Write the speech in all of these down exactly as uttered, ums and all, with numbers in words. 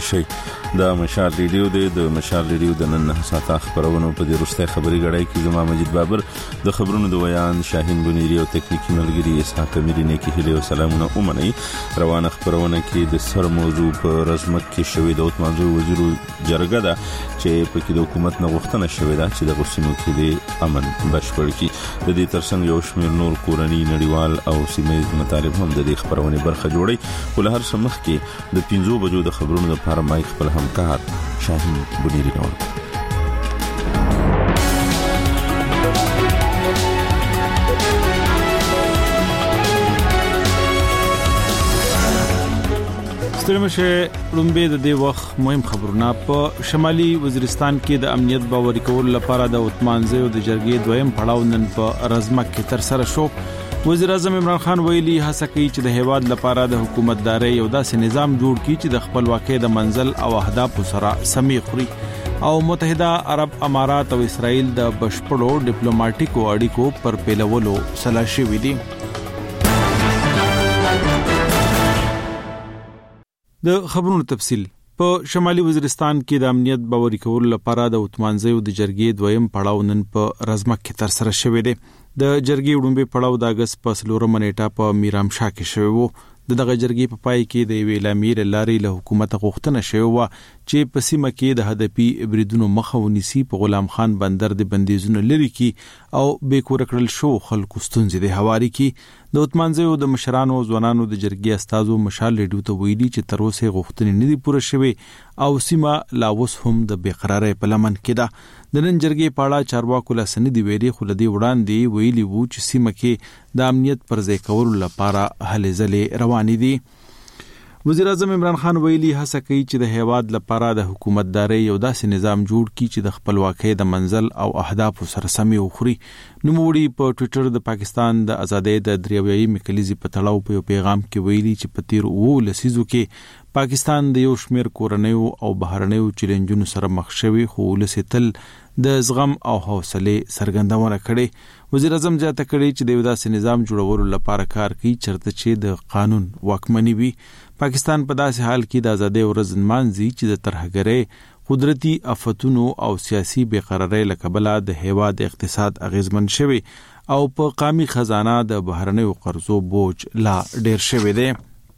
شي. دا مشال ریډیو دی، د مشال ریډیو د نن نه ساعته خبرونه په دې وروستۍ خبري غړای کې زما مجید بابر د خبرونو د ویان شاهین بنيري او تکنیکی ملګری اسحاق اميري نه کې هلي او سلامونه اومني. روانه خبرونه کې د سر موضوع په رسمت کې شوې د اوتمانزو وزیر جرګه ده چې په کې د حکومت نه غوښتنه شوې ده چې د غوښتنو کې د امن بشپړ کړي. د دې ترڅنګ یو شمېر نور کورنی نړیوال او سیمه مطالب هم د دې خبرونه برخه جوړي. ول هر څه مخ کې د پنځو بجو د خبرونو لپاره مای خپل همکار شاهین بنيري نور. ستړمشه لومبه د دې وخت مهم خبرونه. په شمالي وزیرستان کې د امنیت باوري کولو لپاره د عثمانزیو د جرګې دویم پړاو نن په رزمک کې تر سره شو. وزیر اعظم عمران خان ویلي هڅه کوي چې د هیواد لپاره د حکومتداري یو داسې نظام جوړ کړي چې د خپلواکۍ د منزل او اهدافو سره سمې خوري. او متحده عرب امارات او اسرائیل د بشپړو ډیپلوماټیکو اړیکو پر پیلولو سلا شوي دي. د خبرونو تفصیل. په شمالي وزیرستان کې د امنیت باوري کولو لپاره د عثمانزیو د جرګې دویم پړاو نن په رزمک کې تر سره شوی دی. د جرګې وړاندې پړاو د اگست په څلورمه نیټه په میرامشاه کې شوی وو. د دغه جرګې په پای کې د ویل امیر لاري له حکومت غوښتنه شوی و چې په سیمه کې د هدفي بریدونو مخه ونیسي، په غلام خان بندر د بندیزونو لري کی او به کور کړل شو خلکو ستونزې د هواري کی. د عثمانزیو د مشرانو ځوانانو د جرګې استادو مشال ریډیو ته ویلي چې تر اوسه غوښتنې نه دي پوره شوې او سیمه لا اوس هم د بې قرارۍ په لمن کې ده. د نن جرګې په اړه چارواکو له سندې ویلي خو لدی وړاندې ویلي وو چې سیمه کې د امنیت پر ځای کولو لپاره هلې ځلې روانې دي. وزیر اعظم عمران خان ویلي هڅه کوي چې د هیواد لپاره د حکومتداري یو داسې نظام جوړ کړي چې د خپلواکۍ د منزل او اهدافو سره سمې وخوري. نوموړي په ټوئیټر د پاکستان د ازادۍ د دریویایي کلیزې په تړاو په یو پیغام کې ویلي چې په تیر اوو لسیزو کې پاکستان د یو شمېر کورنیو او بهرنیو چیلنجونو سره مخ شوی، خو ولس تل د زغم او حوصله څرګندونه کړې. وزیر اعظم زیاته کړې چې د یو داسې نظام جوړولو لپاره کار کوي چرته چې د قانون واکمني وي. پاکستان په داسې حال کې د ازادۍ ورځ نمانځي چې د ترهګرۍ، قدرتي آفتونو او سیاسي بې قرارۍ له کبله د هیواد اقتصاد اغیزمن شوی او په قومي خزانه د بهرنیو قرضو بوج لا ډیر شوی دی.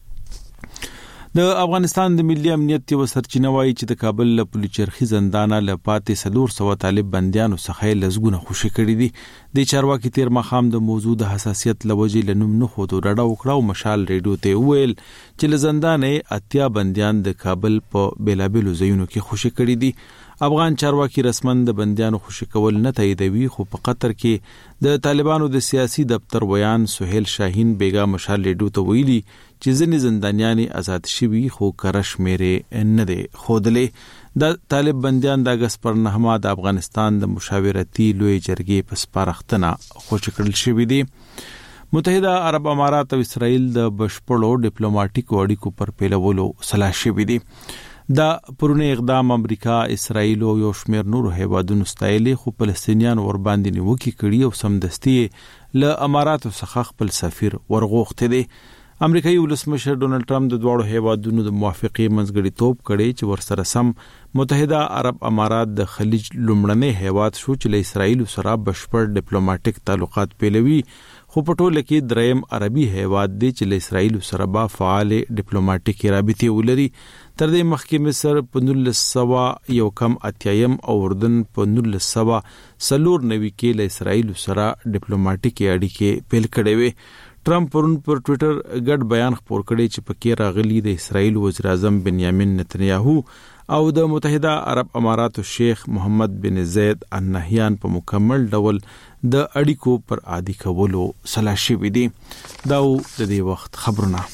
د افغانستان د ملي امنیت یو سرچینه وایي چې د کابل له پولیچرخي زندانه له پاتې څلور سوه طالب بندیانو څخه لزګونه خوشي کړي دي. د چارواکي تیر مخام د موضوع د حساسیت لوجې لنوم نه خو ډډه وکړه او مشال ریډیو ته ویل چې له زندانه اتیا بندیان د کابل په بیلابیلو ځایونو کې خوشي کړي دي. افغان چارواکي رسمن د بندیانو خوشي کول نه تاییدوي، خو په قطر کې د طالبانو د سیاسي دفتر ویان سہیل شاهین بیگا مشال ریډیو ته ویلي چې ځینې زندانیان آزاد شوي خو کرش میرې نه دی خودلې. د طالب بندیان د اگست پر نهمه د افغانستان د مشاورتي لوی جرګې په سپارښتنه خوشي کړل شوي دي. متحده عرب امارات او اسرائیل د بشپړو ډیپلوماټیکو اړیکو پر پیلولو سلا شوي دي. دا پرونه اقدام امریکا، اسرائیل او یو شمېر نورو هیوادونو ستایلي، خو فلسطینیان ور باندې نیوکې کړي او سمدستي له اماراتو څخه خپل سفیر ورغوښتي دي. امریکایي ولسمشر ډونالد ټرمپ د دواړو هیوادونو د موافقې منځګړیتوب کړي چې ورسره سم متحده عرب امارات د خلیج لومړنی هیواد شو چې له اسرائیل سره بشپړ ډیپلوماټیک تعلقات پیلوي، خو په ټوله کې دریم عربي هیواد دی چې له اسرائیل سره با فعال ډیپلوماټیکي رابطې ولري. تر دې مخکې مصر په نولس سوه یو کم اتیایم او اردن په نولس سوه څلور نوي کې له اسرائیل سره ډیپلوماټیکي اړیکې پیل کړې وې. ټرمپ پرون پر ټوئیټر ګډ بیان خپور کړی چې پکې راغلي د اسرائیل وزیر اعظم بنیامین نتنیاهو او د متحده عرب اماراتو شیخ محمد بن زید ال نهیان په مکمل ډول د اړیکو پر عادي کولو سلا شوي دي. دا د دې وخت خبرونه.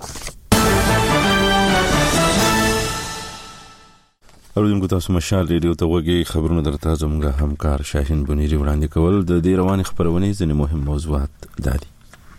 اوریدونکو تاسو مشال ریډیو ته وګورئ. خبرونه درته زموږ همکار شاهین بنيري وړاندې کول. د دې روانې خبرونه ځینې مهم موضوعات دي.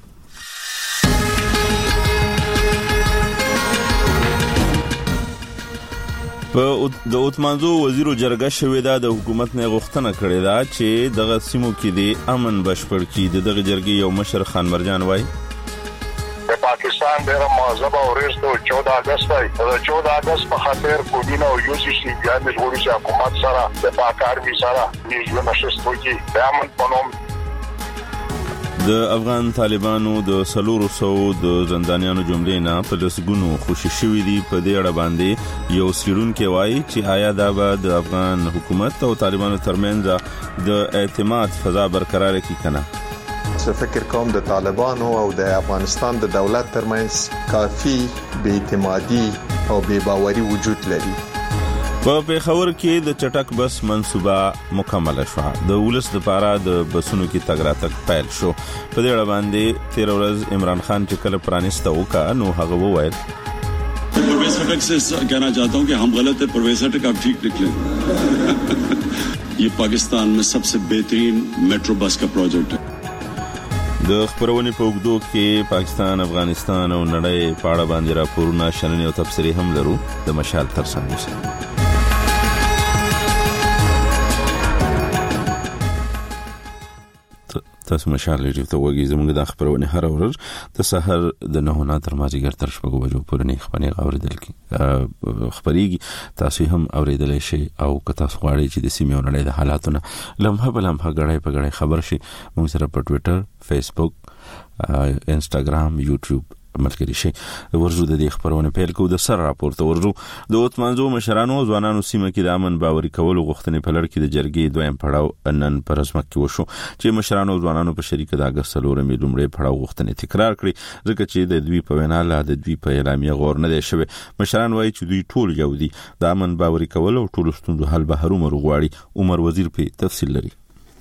په د اوتمانزو وزیرو جرګه شوې ده د حکومت نه غوښتنه کړې ده چې دغه سیمو کې د امن بشپړ کړي. د دغه جرګې یو مشر خان مرجان وایي د پاکستان پاکستان ډېر مهذب او ریستو چودہ اگست دی د چودہ اگست په خاطر کوډینا او یو سی سی بیا د جوړی حکومت سره د پاکارمي سره نیو نشستو کې بیامن پنوم د افغان طالبانو د سلورو سو د زندانیانو جملې نه په لسګونو خوشي شوې دي. په دې اړه باندې یو سیرونکو وایي چې آیا دا به د افغان حکومت او طالبانو ترمنځ د اعتماد فضا برقرار کړي کنه. زه فکر کوم د طالبانو او د افغانستان د دولت ترمنځ کافي بې اعتمادي او بې باوري وجود لري. په پیښور کې د چټک بس منصوبه مکمل شو. د ولس لپاره د بسونو کې تګ راتګ پیل شو. په دې اړه باندې تیر ورځ عمران خان چې کله پرانیسته وکړه نو هغه وویل پرویز خټک سے کہنا چاہتا ہوں کہ ہم غلط ہے, پرویز خټک آپ ٹھیک نکلے. یہ پاکستان میں سب سے بہترین میٹرو بس کا پروجیکٹ ہے. د خبرونې په وګړو کې پاکستان، افغانستان او نړۍ په اړه باندې راپورونه، شننې او تبصرې هم لرو. د مشال ترڅنګ اوسئ. تاسو مشال ریډیو ته وګورئ. زموږ د خبرونه هر ورځ د سحر د نه نه تر مازیګر تر شپږ بجو پورې نه خبرونه اوریدل کی خبريږي. تاسو هم اوریدلای شئ او که تاسو غواړئ چې د سیمې او نړۍ د حالاتونو لمحه بل لمحه غړای په غړای خبر شي، موږ سره په ټوئیټر، فیسبوک، انستګرام، یوټیوب ملګری شي. ورزو د دې خبرونه پیل کو. د سر راپورته ورزو د اوتمانزو مشرانو ځوانانو سیمه کې د امن باوري کولو غوښتنې په لړ کې د جرګې دویم پړاو نن پر رسمت کې وشو چې مشرانو ځوانانو په شریک د اگست لورمې لومړی پړاو غوښتنې تکرار کړې، ځکه چې د دوی په وینا لا د دوی په اعلامیه غور نه دی شوی. مشران وایي چې دوی ټول یو دي، د امن باوري کولو او ټول ستونزو حل به هرومر غواړي. عمر وزیر په تفصیل لري.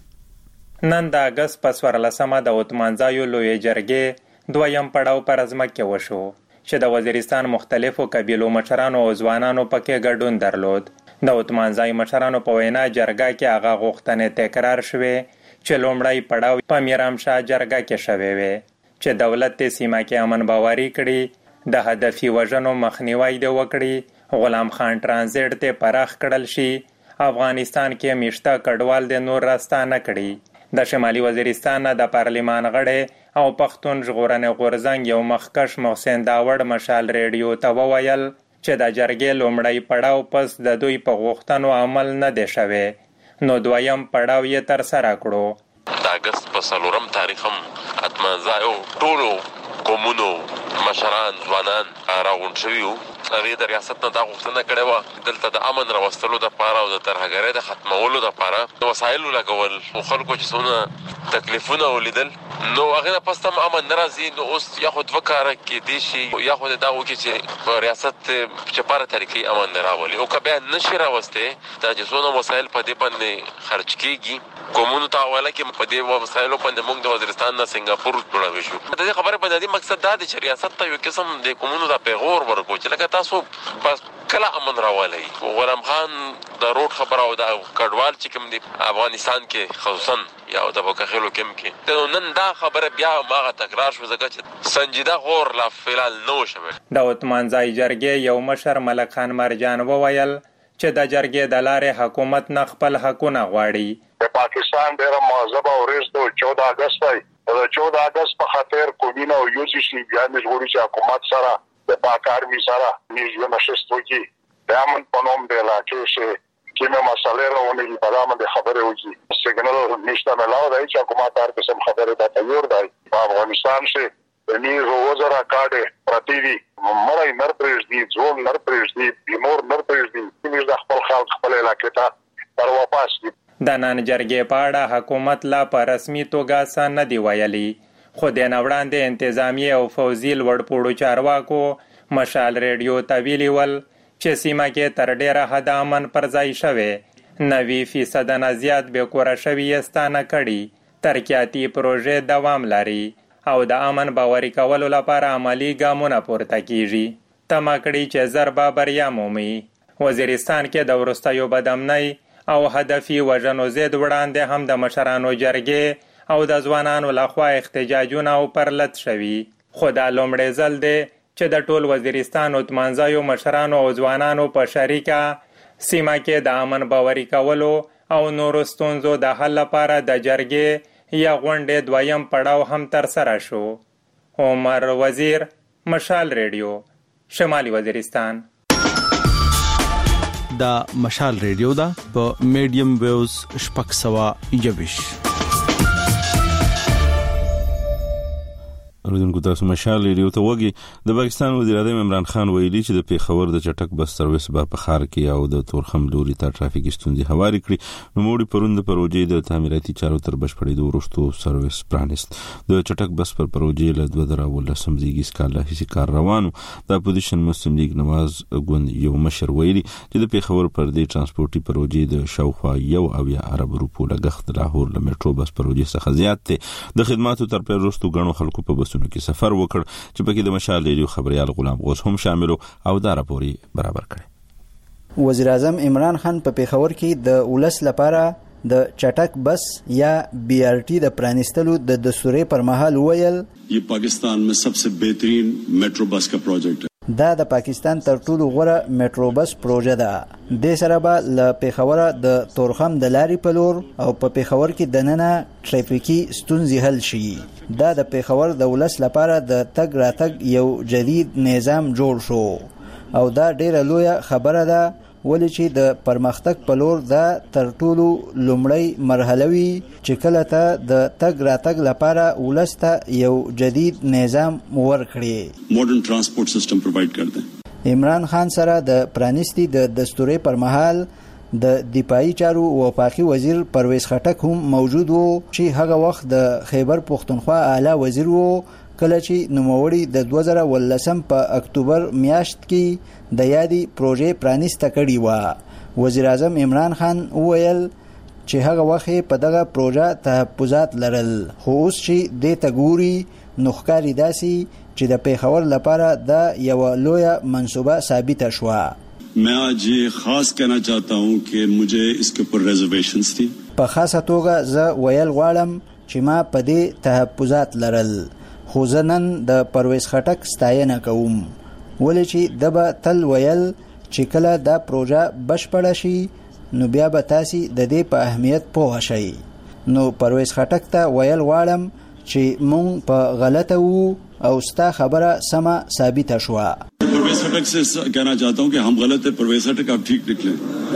نن د اگست په څوارلسمه د اوتمانزایو لوی جرګې دویم پړاو پر ازمکه وشو چې د وزیرستان مختلفو قبیلو مشرانو او ځوانانو پکې ګډون درلود. د اوتمانزای مشرانو په وینا جرګه کې هغه غوښتنې تکرار شوې چې لومړی پړاو په میرامشاه جرګه کې شوی وي چې دولت ته سیمه کې امن باوري کړي، د هدفي وژنو مخنیوي د وکړي، غلام خان ترانزیت ته پراخ کړل شي، افغانستان کې میشته کډوال د نور راستانه کړي. د شمالي وزیرستان د پارلیمان غړي او پښتون ژغورنې غورځنګ یو مخکش محسن داوړ مشال ریډیو ته وویل چې د جرګې لومړی پړاو پس د دوی په غوښتنو عمل نه دی شوی، نو دویم پړاو یې تر سره کړو. د اگست په څلورم تاریخ هم اتمانزایو ټولو قومونو مشران ځوانان راغونډ شوي وو. هغې د ریاست نه دا غوښتنه کړې وه دلته د امن راوستلو دپاره او د ترهګرۍ د ختمولو دپاره د وسایلو لګول او خلکو چې څونه تکلیفونه ولیدل، نو هغې نه پس هم امن نه راځي. نو اوس یا خو دوه کاره کېدی شي یا خو دا وکړي چې په ریاست چپاره طریقې امن نه راولي، او که بیا نشي راوستی دا چې څونه وسایل په دې باندې خرچ کېږي قومونو ته حواله کړي، په دې وسایلو باندې موږ د وزیرستان نه سنګاپور جوړوي شو. د دې خبرې بنیادي مقصد دا دی چې ریاست ته یو قسم د قومونو ته پیغور ورکړو چې لکه تاسو بس کله امن راولئ. غلام خان د روډ خبره او د کډوال چې کوم دی افغانستان کې خصوصا یا د بوکخلو کې کې نن دا خبره بیا ماغه تکرار شو ځکه چې سنجیده غور لا فعال نو شوه. د اوتمانزای جرګې یو مشر ملک خان مرجان وویل چې د جرګې د لارې حکومت نه خپل حقونه غواړي. د پاکستان ډېر مهذب او ریستو چودہ اگست دی د چودہ اگست په خاطر کوډینا او یو سی سی بیا د جوړی حکومت سره د پاکارمي سره نیو نشستو کې بیامن پنوم د علاقې سے کې مې مسالې راونی په اړه باندې خبرې وکړي. سیګنل نشته ملاو دی چې حکومت هر قسم خبره ته تیار دی. په افغانستان سے د نیو وزرا کاډه پرتی دی مړی نر پرېږ دی ځون نر پرېږ دی بیمور نر پرېږ دی چې د خپل خلک خپل علاقې ته پر واپس دي. د نن جرګې په اړه حکومت لا په رسمي توګه څه نه دی ویلي، خو د نه وړاندې انتظامی او فوزي لوړپوړو چارواکو مشال ریډیو ته ویلي ول چې سیمه کې تر ډیره حد امن پر ځای شوی، نوي فیصد نه زیات بې کوره شوي یې ستانه کړي، ترقیاتي پروژې دوام لري او د امن باوري کولو لپاره عملي ګامونه پورته کیږي. تمه کړي چې زر به بریا مومي. وزیرستان کې د وروستیو بدامنۍ او هدفي وژنو ضد وړاندې هم د مشرانو جرګې او د ځوانانو لخوا احتجاجونه او پرلت شوي، خو دا لومړی ځل دی چې د ټول وزیرستان اوتمانزایو مشرانو او ځوانانو په شریکه سیمه کې د امن باوري کولو او نورو ستونزو د حل لپاره د جرګې یا غونډې دویم پړاو هم تر سره شو. عمر وزیر، مشال ریډیو شمالي وزیرستان. دا مشال ریډیو دا په میډیم ویوز شپږ سوه یوویش. اوریدونکو تاسو مشال ریډیو ته وګورئ. د پاکستان وزیر اعظم عمران خان ویلي چې د پیښور د چټک بس سرویس په خار کې او د تورخم لوري ته ټرافیکي ستونزې هواري کړې. نو موږ پروند پروژې د تعمیراتي چارو تر بشپړېدو وروسته سرویس پرانیست. د چټک بس پر پروژې له دوه زره ولسم زیږیز کال راهیسې کار روانو. د اپوزیشن مسلم لیگ نواز ګوند یو مشر ویلي چې د پیښور پر دې ترانسپورتي پروژې د شاوخوا یو اویا ارب روپو لګښت لاهور له میټرو بس پروژې څخه زیات دی. د خدماتو تر پیل وروسته غنو خلکو په بسونو کې سفر وکړ چې پکې د مشال ریډیو خبريال غلام غوث هم شامل او دا راپوري برابر کړي. وزیر اعظم عمران خان په پیښور کې د ولس لپاره د چټک بس یا بی آر ټي د پرانستلو د دستوري پر مهال ویل یہ پاکستان میں سب سے بہترین میٹرو بس کا پروجیکٹ ہے. دا د پاکستان تر ټولو غوره میټرو بس پروژه ده. د سره به ل پیښور د تورخم د لارې په لور او په پیښور کې د نننه ټریفیکي ستونزې حل شي. دا د پیښور د ولس لپاره د تګ راتګ یو جدید نظام جوړ شو او دا ډیره لویه خبره ده ولې چې د پرمختګ په لور دا تر ټولو لومړی مرحله وي چې کله ته د تګ راتګ لپاره ولس ته یو جدید نظام ورکړي. ماډرن ترانسپورت سیستم پرووایډ کړي. عمران خان سره د پرانیستی د دستوري پر مهال د دفاعي چارو وفاقي وزیر پرویز خټک هم موجود وو چې هغه وخت د خیبر پختونخوا اعلی وزیر وو کله چې نوموړي د دوه زره ولسم په اکتوبر میاشت کې د یادي پروژې پرانیسته کړې و. وزیر اعظم عمران خان وویل چې هغه وخت په دغه پروژه تحفظات لرل خو اوس چې د تګوري نوښکاري داسي چې د پیښور لپاره د یو لویه منصوبه ثابته شوه. मैं आज ये खास कहना चाहता हूँ कि मुझे इसके ऊपर रिजर्वेशंस थी. په خاصه توګه زه ویل غواړم چې ما په دې تحفظات لرل خو زه نن د پرویز خټک ستاینه کوم ولې چې د به تل ویل چې کله دا پروژه بشپړه شي نو بیا به تاسو د دې په اهمیت پوه شئ. نو پرویز خټک ته ویل غواړم چې مونږ په غلطه وو او ستا خبره سمه ثابته شوه. پرویز خټک سے کہنا چاہتا ہوں کہ ہم غلط ہیں, پرویز خټک آپ ٹھیک نکلیں.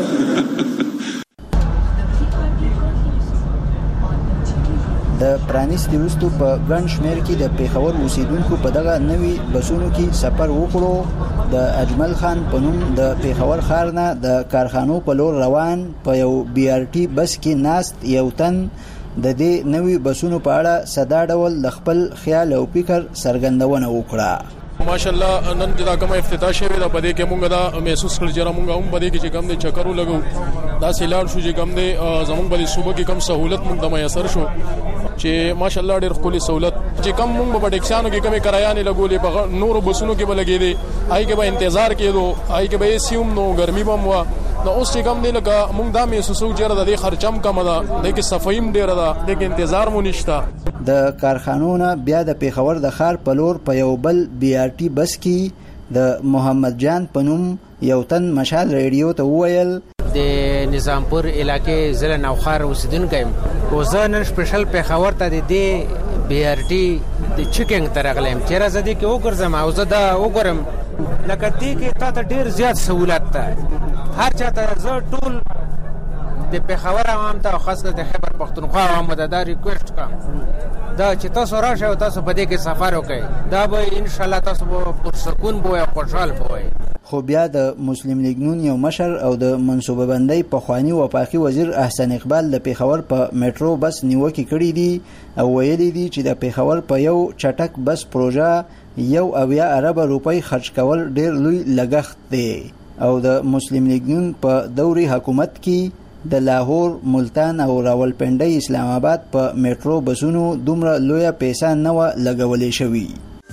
د پرانیستي وروسته په ګڼ شمېر کې د پیښور اوسیدونکو په دغه نوي بسونو کې سفر وکړو. د اجمل خان په نوم د پیښور ښار نه د کارخانو په لور روان په یو بی آر ټي بس کې ناست یو تن د دې نوي بسونو په اړه صدا ډول د خپل خیال او فکر څرګندونه وکړه. ماشاءالله نن دا کوم افتتاح شوی دا بده کې مونږ دا محسوس کړل چې مونږ هم بده کې چې کوم د چکرو لګو دا سیلار شو چې کوم د زمونږ بلی صوبه کې کوم سہولت مونږ د میسر شو چې ماشاءالله ډېر خولي سہولت چې کوم مونږ په ټیکسانو کې کومه کرایه نه لګولې په نورو بسونو کې بلګې دي آی کې به انتظار کېدو آی کې به سیوم نو ګرمي بم وا نو اوس چې کوم دی لکه مونږ دا محسوسو چې د دې خرچم کم ده د کې صفایم ډېر ده د کې انتظار مو نشته. د کارخانونو بیا د پیښور د ښار په لور په یو بل بی آر ټي بس کې د محمد جان پنوم یو تن مشال ریډیو ته وویل د نظامپور علاقې ضلع نوخار اوسیدونکی یم خو زه نن سپیشل پیښور ته د دې بی آر ټي د چیکینګ ته راغلی یم چې راځه دې کې وګرځم او زه دا وګورم لکه دې کې تا ته ډېر زیات سهولت ده. هر چا ته زه ټول د پیښور عوام ته خاص کر د خیبر پختونخوا عوام ته دا ریکویسټ کوم دا چې تاسو راشئ او تاسو په دې کې سفر وکړئ دا به ان شاء الله تاسو به پرسکون بوئ او خوشحال بوئ. خو بیا د مسلم لیگ نون یو مشر او د منصوبه بندۍ پخوانی وفاقي وزیر احسن اقبال د پیښور په میټرو بس نیوکه کړې دي او ویلي دي چې د پیښور په یو چټک بس پروژه یو اویا ارب روپۍ خرج کول ډېر لوی لګښت دی او د مسلم لیگ نون په دوري حکومت کې د لاهور، ملتان او راولپنډۍ اسلام آباد په میټرو بسونو دومره لویه پیسې نه و لګولې شوې.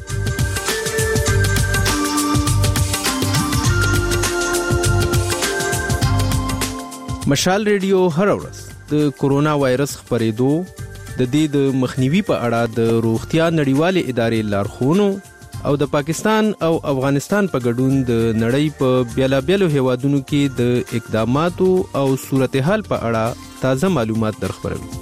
مشال ریډیو هر ورځ د کورونا وایرس خپرېدو د دې د مخنیوي په اړه د روغتیا نړیوالې ادارې لارښوونو او د پاکستان او افغانستان په ګډون د نړۍ په بیلابیلو هیوادونو کې د اقداماتو او صورتحال په اړه تازه معلومات درخبروي.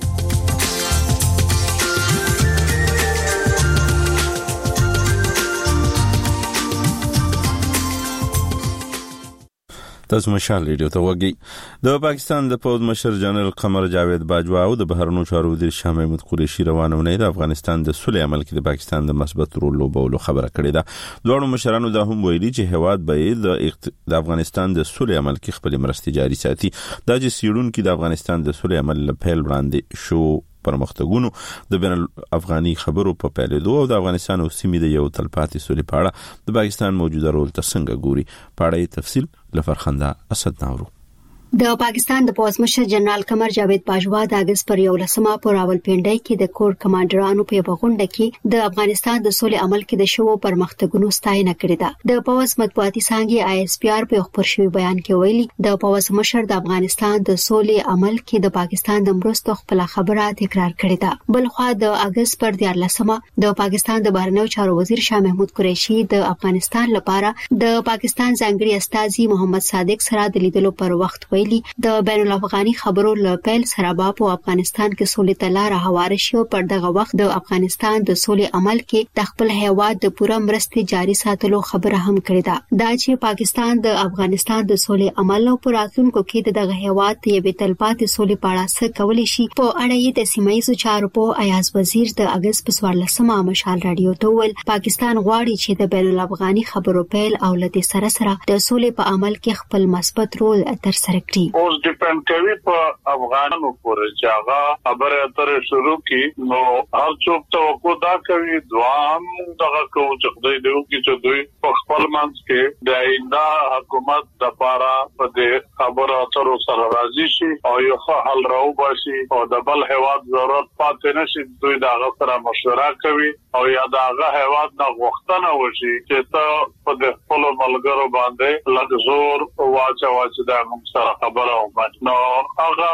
تاسو مشال ریډیو ته وګورئ. د پاکستان د پوز مشر جنرال قمر جاوید باجوا او د بهرنیو چارو وزیر شاه محمود قریشي روانونه د افغانستان د صلح عمل کې د پاکستان د مثبت رول لوبولو خبره کړې ده. دوه مشرانو دا هم ویلي چې هواد به د اقت... د افغانستان د صلح عمل کې خپل مرستې جاري ساتي. دا چې سیړون کې د افغانستان د صلح عمل لپاره وړاندې شو پرمختګونو د بین الافغاني خبرو په پیلېدو او د افغانستان او سیمې د یو تلپاتې سولې په اړه د پاکستان موجوده رول ته څنګه ګوري. په اړه تفصیل لفرخنده اسد ناورو. د پاکستان د پوز مشر جنرال قمر جاوید باجوا د اگست پر یو لسمه پر راولپنډۍ کې د کور کمانډرانو په غونډه کې د افغانستان د سولې عمل کې د شوو پرمختګونو ستاینه کړې ده. د پوز مطبوعاتي څانګې آی اس پی آر په خبر شوی بیان کې ویلي د پوز مشر د افغانستان د سولې عمل کې د پاکستان د مرستو خپل خبره تکرار کړې ده. بل خو د اگست پر دیار لسمه د پاکستان د بهرنیو چارو وزیر شاه محمود قریشي د افغانستان لپاره د پاکستان ځانګړي استازي محمد صادق سره د لیدلو پر وخت د بین الافغاني خبرو لپاره سره په افغانستان کې سولې ته لار هواره شو. پر دغه وخت د افغانستان د سولې عمل کې د خپل هیواد د پوره مرستې جاري ساتلو خبره هم کړې ده. دا چې پاکستان د افغانستان د سولې عمل او پراتونکو کې دغه هیواد ته یو تلپاتې سولې پاړه څه کولای شي په اړه یې د سیمایي چارو په ایاز وزیر د اگست په څوارلسمه مشال رادیو ته ویل پاکستان غواړي چې د بین الافغاني خبرو پیل او لته سره سره د سولې په عمل کې خپل مثبت رول تر سره کړي. اوس ډیپند کوي په افغانانو پورې چې هغه خبره اترې شروع کی نو هر څوک توقع دا کوي دوام دغه کوم چې دوی دیو چې دوی په خپل منځ کې د آینده حکومت د لپاره په دې خبره اترو سره راضي شي او یو حل راو باسي او د بل هواد ضرورت پاتې نشي. دوی دغه سره مشوره کوي او یا دغه هواد نه غوښتنه وشي چې ته په د خپل ملګرو باندې لږ زور واچو چې دا موږ سره خبره نو هغه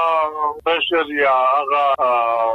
بشر یا هغه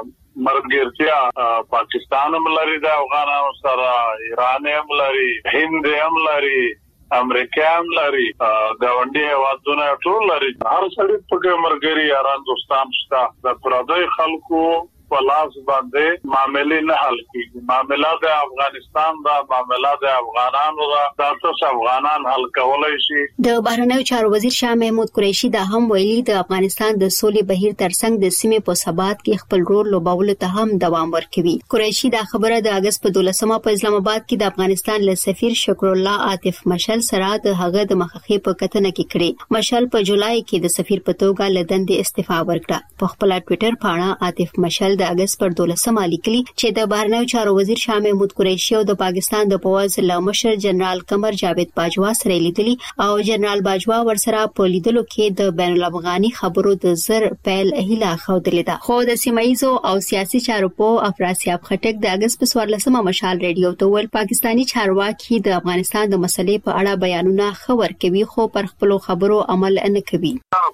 مرګرتیا پاکستان هم لري د افغانانو سره، ایران هم لري، هند هم لري، امریکا هم لري، گاونډي هیوادونه ټول لري. هر څړي په مرګري یاران دوستان شته. د پردي خلکو پلاس باندې معاملې نه حل کیږي. معاملات د افغانستان دا معاملات د افغانانو دا تاسو افغانان حل کولای شي. د بهرنیو چارو وزیر شاه محمود قریشي دا هم ویلي د افغانستان د سولې بهیر ترڅنګ د سیمې په ثبات کې خپل رول لوبولو ته هم دوام ورکوي. قریشي دا خبره د اگست په دولسمه په اسلام آباد کې د افغانستان له سفیر شکر الله عاطف مشل سره د هغه د مخخې په کتنه کې کړې. مشل په جولای کې د سفیر په توګه له دندې استعفا ورکړه. په خپل ټوئیټر باندې عاطف مشل د اگست پر دولسمه لیکلي چې د بهرنیو چارو وزیر شاه محمود قریشي او د پاکستان د پوز له مشر جنرال قمر جاوید باجوا سره لیدلي او جنرال باجوا ورسره په لیدلو کې د بین الافغاني خبرو د زر پیل هیله خوندلې ده. خو د سیمایزو او سیاسي چارو په افراسیاب خټک د اگست په څوارلسمه مشال ریډیو ته ول پاکستانی چارواکي د افغانستان د مسلې په اړه بیانونه خبر کوي خو پر خپل خبرو عمل نه کوي.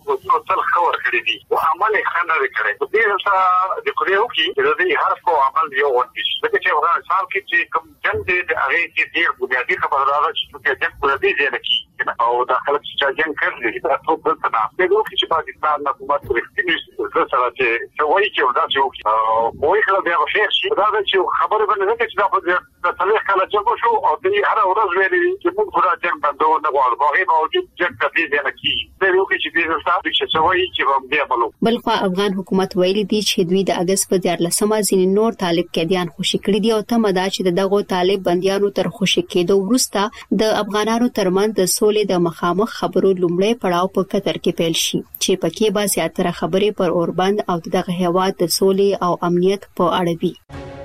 تل خبر کړی دي او عمل یې خنډ کړی. په دې سره د کوریو کې د دې هر څو عمل یو ورته شي چې افغانستان کې چې کوم جنگ دی د هغه کې ډېر بنیادی خبردار چې په دې په دې ځای کې او د خلک چې جنگ کوي دا ټول څه نه دی چې پاکستان حکومت ورښتینی سره چې وایي چې دا چې وایي کله بیا خیر شي دا چې خبره باندې چې دا په څلور کاله چې شو او دې هر ورځ ویلي چې موږ را جنگ باندې نه غواړو هغه موجود جنگ ته دې نه کی دا یو چې دې ځای چې وایي چې بیا بلو. بلخو افغان حکومت ویلي دی چې دوی د اگست په دیارلسمه ځینې نور طالب قیدیان خوشي کړي دي او تمه ده چې دغه طالب بنديانو تر خوشي کېدو وروسته د افغانانو ترمنځ د سولې د مخامخ خبرو لومړی پړاو په قطر کې پیل شي چې پکې به زیاتره خبرې پر اوربند او دغه هیواد د سولې او امنیت په اړه وي.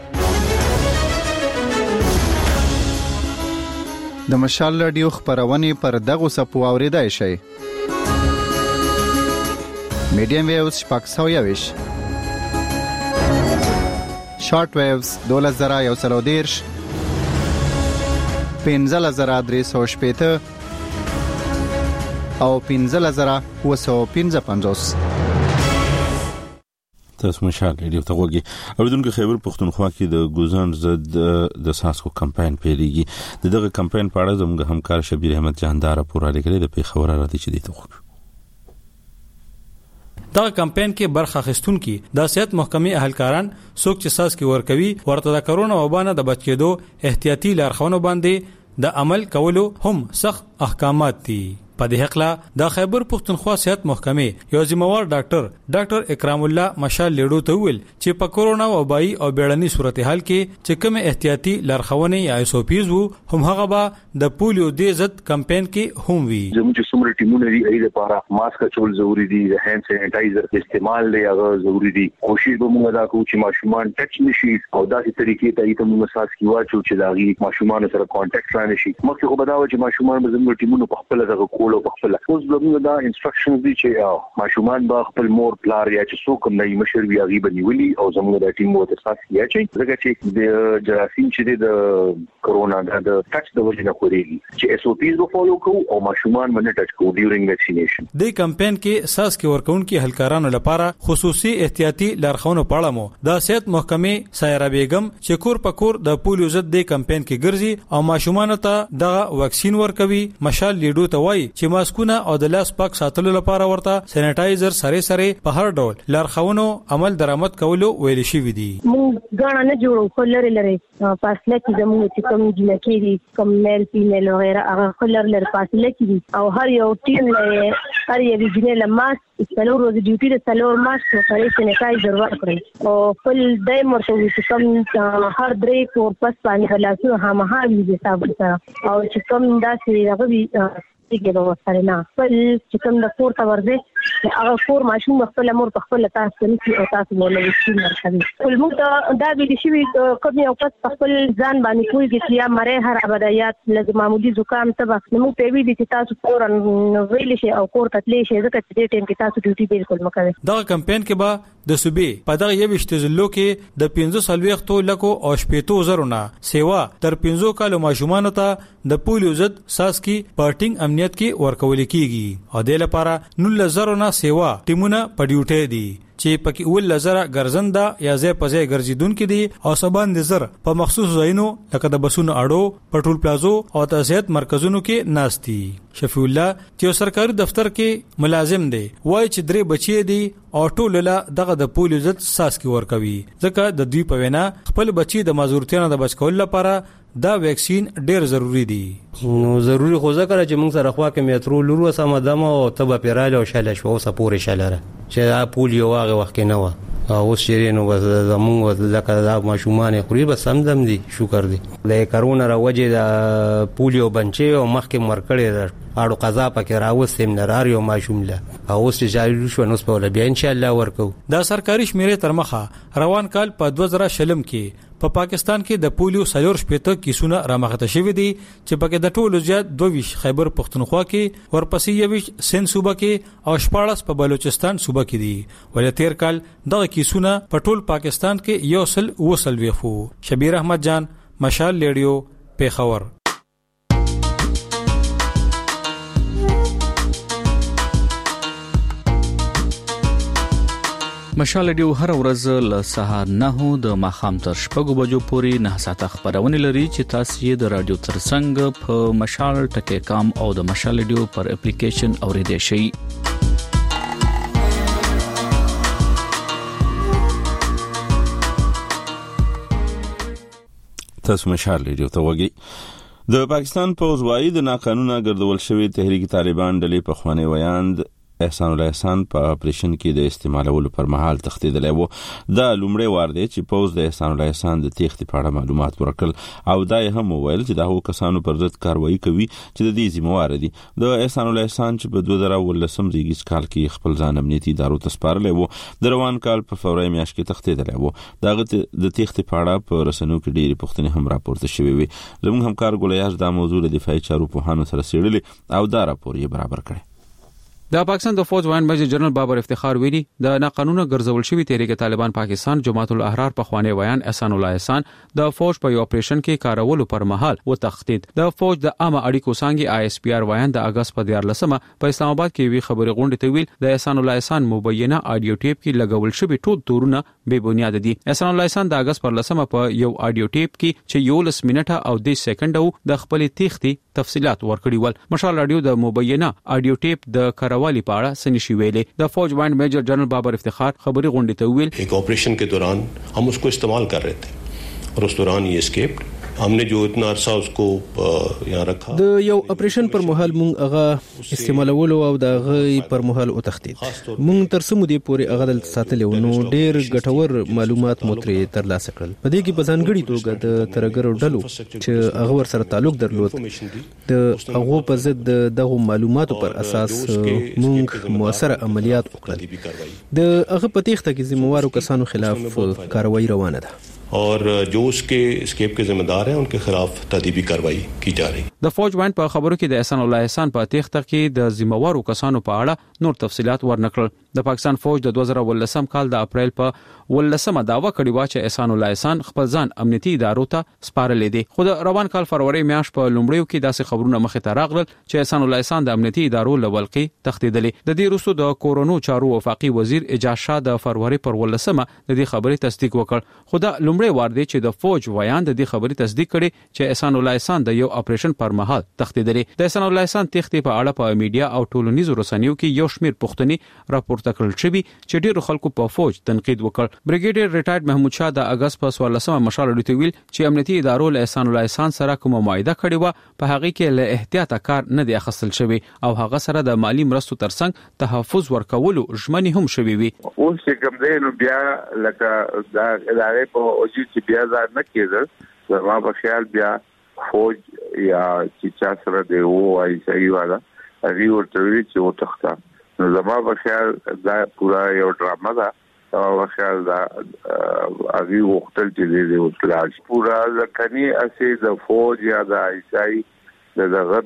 د مشال رادیو خبرونه پر دغه سپو اوریدای شي. میډیم ویوز شپږ سوه یویش، شارټ ویوز دولس زره یو سل او دیرش، پنځه زره درې سوه شپېته او پنځه زره اووه سوه پنځه پنځوس. تاسو مشال ریډیو ته وګورئ. اوریدونکو خیبر پښتونخوا کې د ګوزان ضد د ساسکو کمپاین پیلېږي. دغه کمپاین په اړه زموږ همکار شبیر احمد جاندار پورا لیکلي د پیښور راځي چې دی ته دا کمپاین کې برخه اخیستونکي د صحت محکمې اهلکاران څوک چې ساس کې ورکوي ورته د کرونا وبا نه د بچ کېدو احتیاطي لارښوونو باندې د عمل کولو هم سخت احکامات دي. په دې حق د خیبر پښتونخوا صحت محکمې یو ځموار ډاکټر ډاکټر اکرام الله مشال لیډو ته ویل چې په کورونا وبایي او بیړني صورتحال کې چې کوم احتیاطي لارښوونې یا ایس او پیز وو هم هغه به د پولیو د ضد کمپاین کې هم وی. زموږ څومره ټیمونه دي اې لپاره ماسک چول ضروری دي، د هاند سینیټایزر استعمال دی هغه ضروری دي. کوشش به موږ دا کوو چې ماشومان ټچ نشي او داسې طریقې ته ایته موږ ساس کی واچو چې داغي ماشومان سره کانټیکټ را نشي. مخکې خو بداوه چې ماشومان به زموږ ټیمونو په خپل دغه کول او په خپل اوس زموږ دا انسټرکشنز دي چې ماشومان به خپل مور پلار یا چې څوک نه مشر وي هغه بنولي او زموږ د ټیم وو تاسو یا چې ځکه چې د جراثیم چې د کورونا د ټچ د وجې نه کورېږي چې ایس او پیز به فالو کوو او ماشومان باندې ټچ کوو ډیورینګ ویکسینیشن. د کمپاین کې ساس کې ورکون کې هلکارانو لپاره خصوصي احتیاطي لارښوونو په اړه مو د صحت محکمې سایرا بیگم چې کور په کور د پولیو ضد د کمپاین کې ګرځي او ماشومان ته دغه واکسین ورکوي. مشال لیډو ته وایي چې ماسکونه او د لاس پاک ساتلو لپاره ورته سینیټایزر سره سره په هر ډول لارښوونو عمل درآمد کولو ویل شوی دی. موږ غاڼه نه جوړو خو لري لري فاصله کې زموږ چې کوم جنکې دي کوم میل فیمیل وغیرہ هغه خو لري لري فاصله کې دي او هر یو ټیم له هر یو جنې له ماسک څلور ورځې ډیوټي د څلور ماسک سره سینیټایزر ورکړي او خپل دای مرته چې کوم هر درې کو پس باندې لاسو هم هاوی دي صاحب سره او چې کوم داسې هغه کې به وسره نه خپل چې کوم د کور ته ورځي هغه کور ماشوم خپل مور په خپل تاسو نه او تاسو مولوي شي مرکزي ټول موږ ته دا ویل شي کوم یو کس خپل ځان باندې کوی چې یا مړې هر ابدیات لږ معمولی زکام ته وخت موږ ته وی دي چې تاسو فورن ویل شي او کور ته تللی شي ځکه چې دې ټیم کې تاسو ډیوټي بالکل مکوي. دا کمپاین کې به د صوبې په دغه یو اشتزلو کې د پنځه سلويختو لکو او شپېتو زرونه سیوا تر پنځه کالو ماشومان ته د پولیو ضد ساس کې پارټینګ امنیت کې ورکول کیږي او د لپاره نل زرونه سیوا ټیمونه په ډیوټي دي چې پکې ول لزره ګرځنده یا ځای په ځای ګرځیدون کې دي او سبان د زر په مخصوص ځایونو لکه د بسونو اډو پټرول پلازو او تاسیت مرکزونو کې ناشتي. شفیع الله چې سرکاري دفتر کې ملازم دی وای چې درې بچي دي او ټول له دغه د پولیو ضد ساس کې ورکوي ځکه د دوی په وینا خپل بچي د مازورتیا نه د بچ کول لپاره دا ویکسین ډیر ضروری دی. نو ضروری خو ځکه چې موږ سره خوا کې میترو لورو سم دمه او تبه پیراله او شاله شو او سپورې شاله چې پولیو هغه وخت کې نه و او شیرینو زمونږ لکه دا ماشومان خوري بس سم دم دي شکر دي د کرونا راوجه د پولیو بنچي او مخکې مرکړې اړو قضا پکې راوستم نراریو ماشوم له او اوس چې جاري شو نو په بیا ان شاء الله ورکو. دا سرکاري شمیرې تر مخه روان کال په دوه زره شلم کې په پا پاکستان کې د پولیو سلور شپېته کیسونه رامخته شوې دي چې پکې د ټولو زیات دوه ویش خیبر پښتونخوا کې ورپسې یویش سند صوبه کې او شپاړس په بلوچستان صوبه کې دي. ولې تیر کال دغه کیسونه په ټول پاکستان کې یو سل وسل ویخو. شبیر احمد جان مشال لیډیو پیښور. مشال ډیو هر ورځ له سهار نه د ماخام تر شپږو بجو پورې نه ساعته خبرونه لري چې تاسو یې د رادیو ترڅنګ په مشال ټکی کام او د مشال ډیو پر اپلیکیشن اوریدئ شئ. تاسو مشال ډیو ته وګورئ. د پاکستان پوز وايي د ناقانونه ګرځول شوی تحریک طالبان ډلې په خواني ویاند احسان الله احسان په اپریشن کې د استعمالولو پر مهال تختیدلی وو. دا لومړی وار دی چې پوز د احسان الله احسان د تېښتې په اړه معلومات ورکړل او دا یې هم وویل چې د هغو کسانو پر ضد کاروایي کوي چې د دې ذمهواره دي. د احسان الله احسان چې په دوه زره اوولسم زیږیز کال کې خپل ځان امنیتي ادارو ته سپارلی وو د روان کال په فبروري میاشت کې تښتېدلی وو. د هغه د تېښتې په اړه په رسنیو کې ډېرې پوښتنې هم راپورته شوې وې. زموږ همکار ګولیاش دا موضوع له دفاعي چارو پوهانو سره څېړلې او دا راپور یې برابر کړی. د پاکستان د فوج وایند میجر جنرال بابر افتخار ویلي د ناقانونه ګرځول شوی تحریک طالبان پاکستان جماعت الاحرار په خواني ویان احسان الله احسان د فوج په یو اپریشن کې کارولو پر مهال و تخطید. د فوج د عامه اړیکو څنګه آی اس پی آر ویان د اگست په دیارلسمه په اسلام آباد کې وی خبري غونډه ته ویل د احسان الله احسان مبینه اډیو ټیپ کې لګول شوی ټول تورونه بے بنیاد دي. احسان الله احسان د اگست پر لسمه په یو اډیو ټیپ کې چې یو لس منټه او د سکند د خپل تیختي تفصيلات ورکړي ول. مشال رادیو د مبینه اډیو ټیپ د کاروالي په اړه شي ویلے. د فوج وائنڈ میجر جنرل بابر افتخار خبری غونډه ته ویل ایک آپریشن کے دوران ہم اس کو استعمال کر رہے تھے اور اس دوران یہ اسکیپڈ हमने जो इतना अरसा उसको यहाँ रखा د یو اپریشن پر مهال مونږ هغه استعمالولو او د غي پر مهال او تخطيط مونږ تر سمو دی پورې هغه د ساتلو نو ډېر ګټور معلومات متري تر لاسه کړل په دې کې بزنګړي توګه د ترګرو ډلو چې هغه ور سره تعلق درلود د هغه په ضد دغه معلوماتو پر اساس مونږ موثر عملیات وکړل د هغه په تخته کې ذمہوارو کسانو خلاف کاروایی روانه ده और जो उसके اسکیپ के जिम्मेदार हैं उनके खिलाफ तदीबी कार्रवाई की जा रही د فوج وایند په خبرو کې د احسان الله احسان په تخته کې د ذمہوارو کسانو په اړه نور تفصيلات ورنکړل د پاکستان فوج د دوه زره ولسم کال د اپریل په ولسمه داوا کړې و چې احسان الله احسان خپل ځان امنیتي ادارو ته سپارلې دي خو د روان کال فروری میاشت په لومړیو کې داسې خبرونه مخې ته راغلل چې احسان الله احسان د امنیتي ادارو لولقي تختیدلې د دې وروسته د کورونو چارو وفاقي وزیر اجاز شاه د فروری پر ولسمه د دې خبرې تصدیق وکړ خو د لومړی وار دی چې د فوج وایند د دې خبرې تصدیق کړي چې احسان الله احسان د یو اپریشن پر مهال تختیدلې د احسان الله احسان تختې په اړه په میډیا او ټولنیزو رسنیو کې یو شمیر پوښتنې راپورته کړل شوې چې ډېر خلکو په فوج تنقید وکړ بریګیډیر ریټایرډ محمود شاه د اگست په څوارلسمه مشال لري ویل چې امنیتي ادارو له احسان الله احسان سره کوم معاهده کړې و په هغه کې له احتیاط کار نه دی اخیستل شوی او هغه سره د مالی مرستو ترڅنګ تحفظ ورکولو ژمنې هم شوی وي اوس چې کوم دی نو بیا لکه دا ادارې په اوجي چې بیا ځان نه کېدل زما په خیال بیا فوج یا چې چا سره دی وو وايي صحیح والا هغه ورته وی چې و تخته نو زما په خیال دا پورا یو ډراما ده او په خیال دا هغه وختل چې دی وتلاش پورا ځکه اسی د فوج یا د ایسای دغه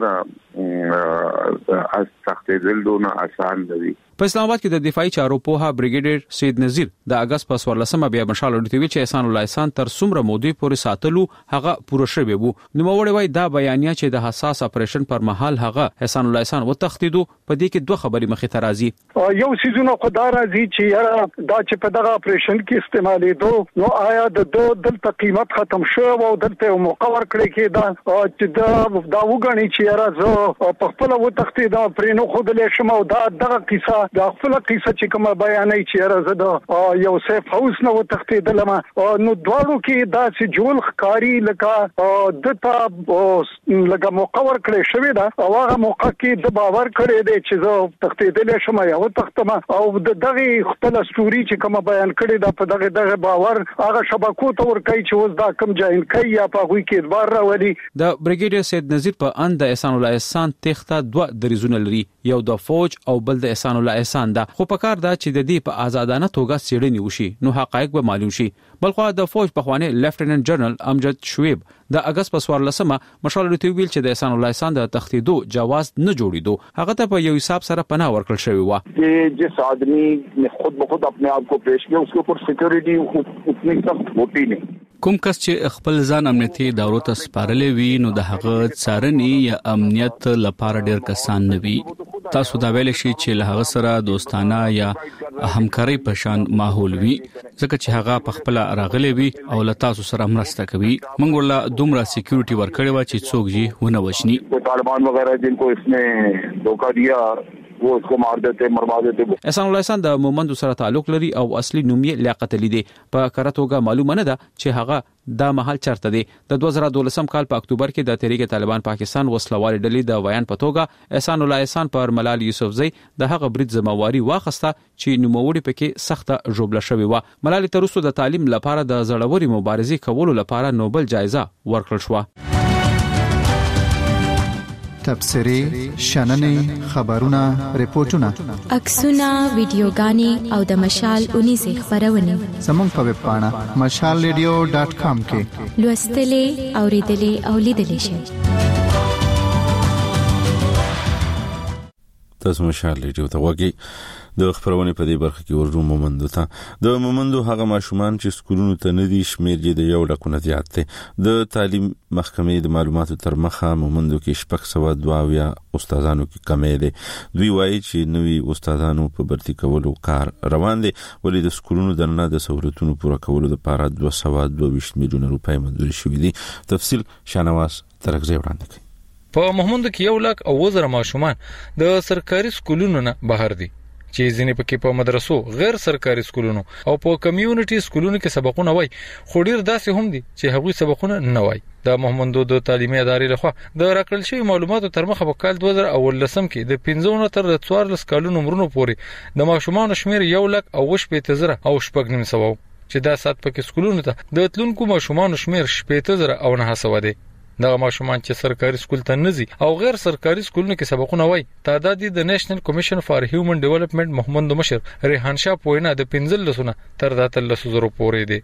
نه از تختیدل دونه آسان دی په اسلام آباد کې د دفاعي چارو پوها بریګیډیر سید نذیر د اگست په څوارلسمه بیا مشال ورته وی چې احسان الله احسان تر څومره مودې پورې ساتلو هغه پوره شوی وو نو موړی وای دا بیانیه چې د حساس اپریشن پر مهال هغه احسان الله احسان وتختیدو په دې کې دوه خبرې مخې ته راځي یو سيزونه خدای راځي چې یاره دا چې په دغه اپریشن کې استعمالېدو نو آیا د دوه دلته قیمت ختم شو او دلته مقور کړی کې دا چې دا دا وګڼي چې یاره زه په خپل وتختیدا پرې نو خود له شمه او دا دغه قصه دا خپل قصه چې کومه بیانې چې راځه یو سیف هاوس نو تختیدل ما نو دوړو کې دا چې جول خکاری لکه دته لکه مقور کړی شوی دا او هغه موقع کې د باور کړی دی چې زه تختیدل شم یا و تختم او د دغه خپل ستوري چې کومه بیان کړی دا په دغه دغه باور هغه شبکو ته ور کوي چې اوس دا کم جاین کوي یا په غوي کې اعتبار راولي د بریګیډیر سید نذیر په اند احسان الله احسان تخته دوه دریزونه لري یو د فوج او بل د احسان الله احسان ده خو په کار دا چې د دې په آزادانه توګه څېړنې وشي نو حقایق به معلوم شي بلخو د فوج په خوانه لیفټیننټ جنرال امجد شعیب د اگست په څوارلسمه مشال لري ویل چې د احسان الله احسان د تختیدو جواز نه جوړیدو هغه ته په یو حساب سره پناه ورکړل شوی و چې جس آدمی نے خود بخود اپنے آپ کو پیش کیا اس کے اوپر سیکیورٹی اتنی سخت ہوتی نہیں کوم کس چې خپل ځان امنیتي ادارو ته سپارلې وي نو د هغه څارنې یا امنیت لپاره ډېر کسان نه وي تاسو دا ویل شي چې له هغه سره دوستانه یا همکاري په شان ماحول وي ځکه چې هغه په خپل راغلي وي او له تاسو سره مرسته کوي موږ ورله دومره سکیورټي ورکړې و چې څوک یې ونه وښني طالبان وغیرہ جن کو اس نے धोखा दिया वो उसको मार देते मरवा देते احسان الله احسان د مومند سره تعلق لري او اصلي نوم یې لیاقت علي دی په کراتوګه معلومه نه ده چې هغه دا محل چرته دی د دوه زره دولسم کال په اکتوبر کې د تحریک طالبان پاکستان وسلوال ډلې د ویان په توګه احسان الله احسان پر ملال یوسفزئی د هغه برید ذمہواری واخسته چې نوموړي پکې سخته جوړه شوی و ملال ترسو د تعلیم لپاره د زړوري مبارزې کولو لپاره نوبل جایزه ورکړل شو تبصری شننې خبرونه ریپورتونه عکسونه ویډیوګانې او د مشال اونیزه خبرونه زموږ په ویب پاڼه مشال ریډیو ډاټ کام کې لوستلې اوریدلې او لیدلې شئ تاسو مشال ریډیو ته وګورئ د خبرونه په دې برخه کې ورجو مومندو ته د مومندو هغه ماشومان چې سکولونو ته نه دي شمیر یې د یو لکونه زیات دي د تعلیم محکمې د معلوماتو تر مخه مومندو کې شپږ سوه دوه اویا استادانو کې کمې دي دوی وایي چې نوي استادانو په برتي کولو کار روان دي ولې د سکولونو دننه د سہولتونو پوره کولو لپاره دوه سوه دوه ویشت میلیونه روپۍ منځوري شوې دي تفصیل شانواز ترغزي وړاندې کوي په محمود کې یو لک او وزره ماشومان د سرکاري سکولونو نه بهر دي چې ځینې پکې په مدرسو غیر سرکاري سکولونو او په کمیونټي سکولونو کې سبقونه وای خو ډیر داسې هم دي چې هغوی سبقونه نه وای. د محمد د تعلیمي ادارې لخوا د راکړل شوی معلوماتو تر مخه په کال دوه زره اولسم کې د پنځه تر څوارلس کالونو عمرونو پورې د ماشومان شمیر یو لک او شپږ زره او شپږ نیم سوه چې دا سات پکې سکولونو ته د تلونکو ماشومان شمیر شپږ زره او نه سوه دي. دغه ماشومان چې سرکاري سکول ته نزي او غیر سرکاري سکولونو کې سبقونه وای تعداد د نېشنل کمیشن فار هیومن ډیولپمنٹ محمد مشر ریحان شاه پوینا د پنځه لسونه تر داتلس زره پورې دي.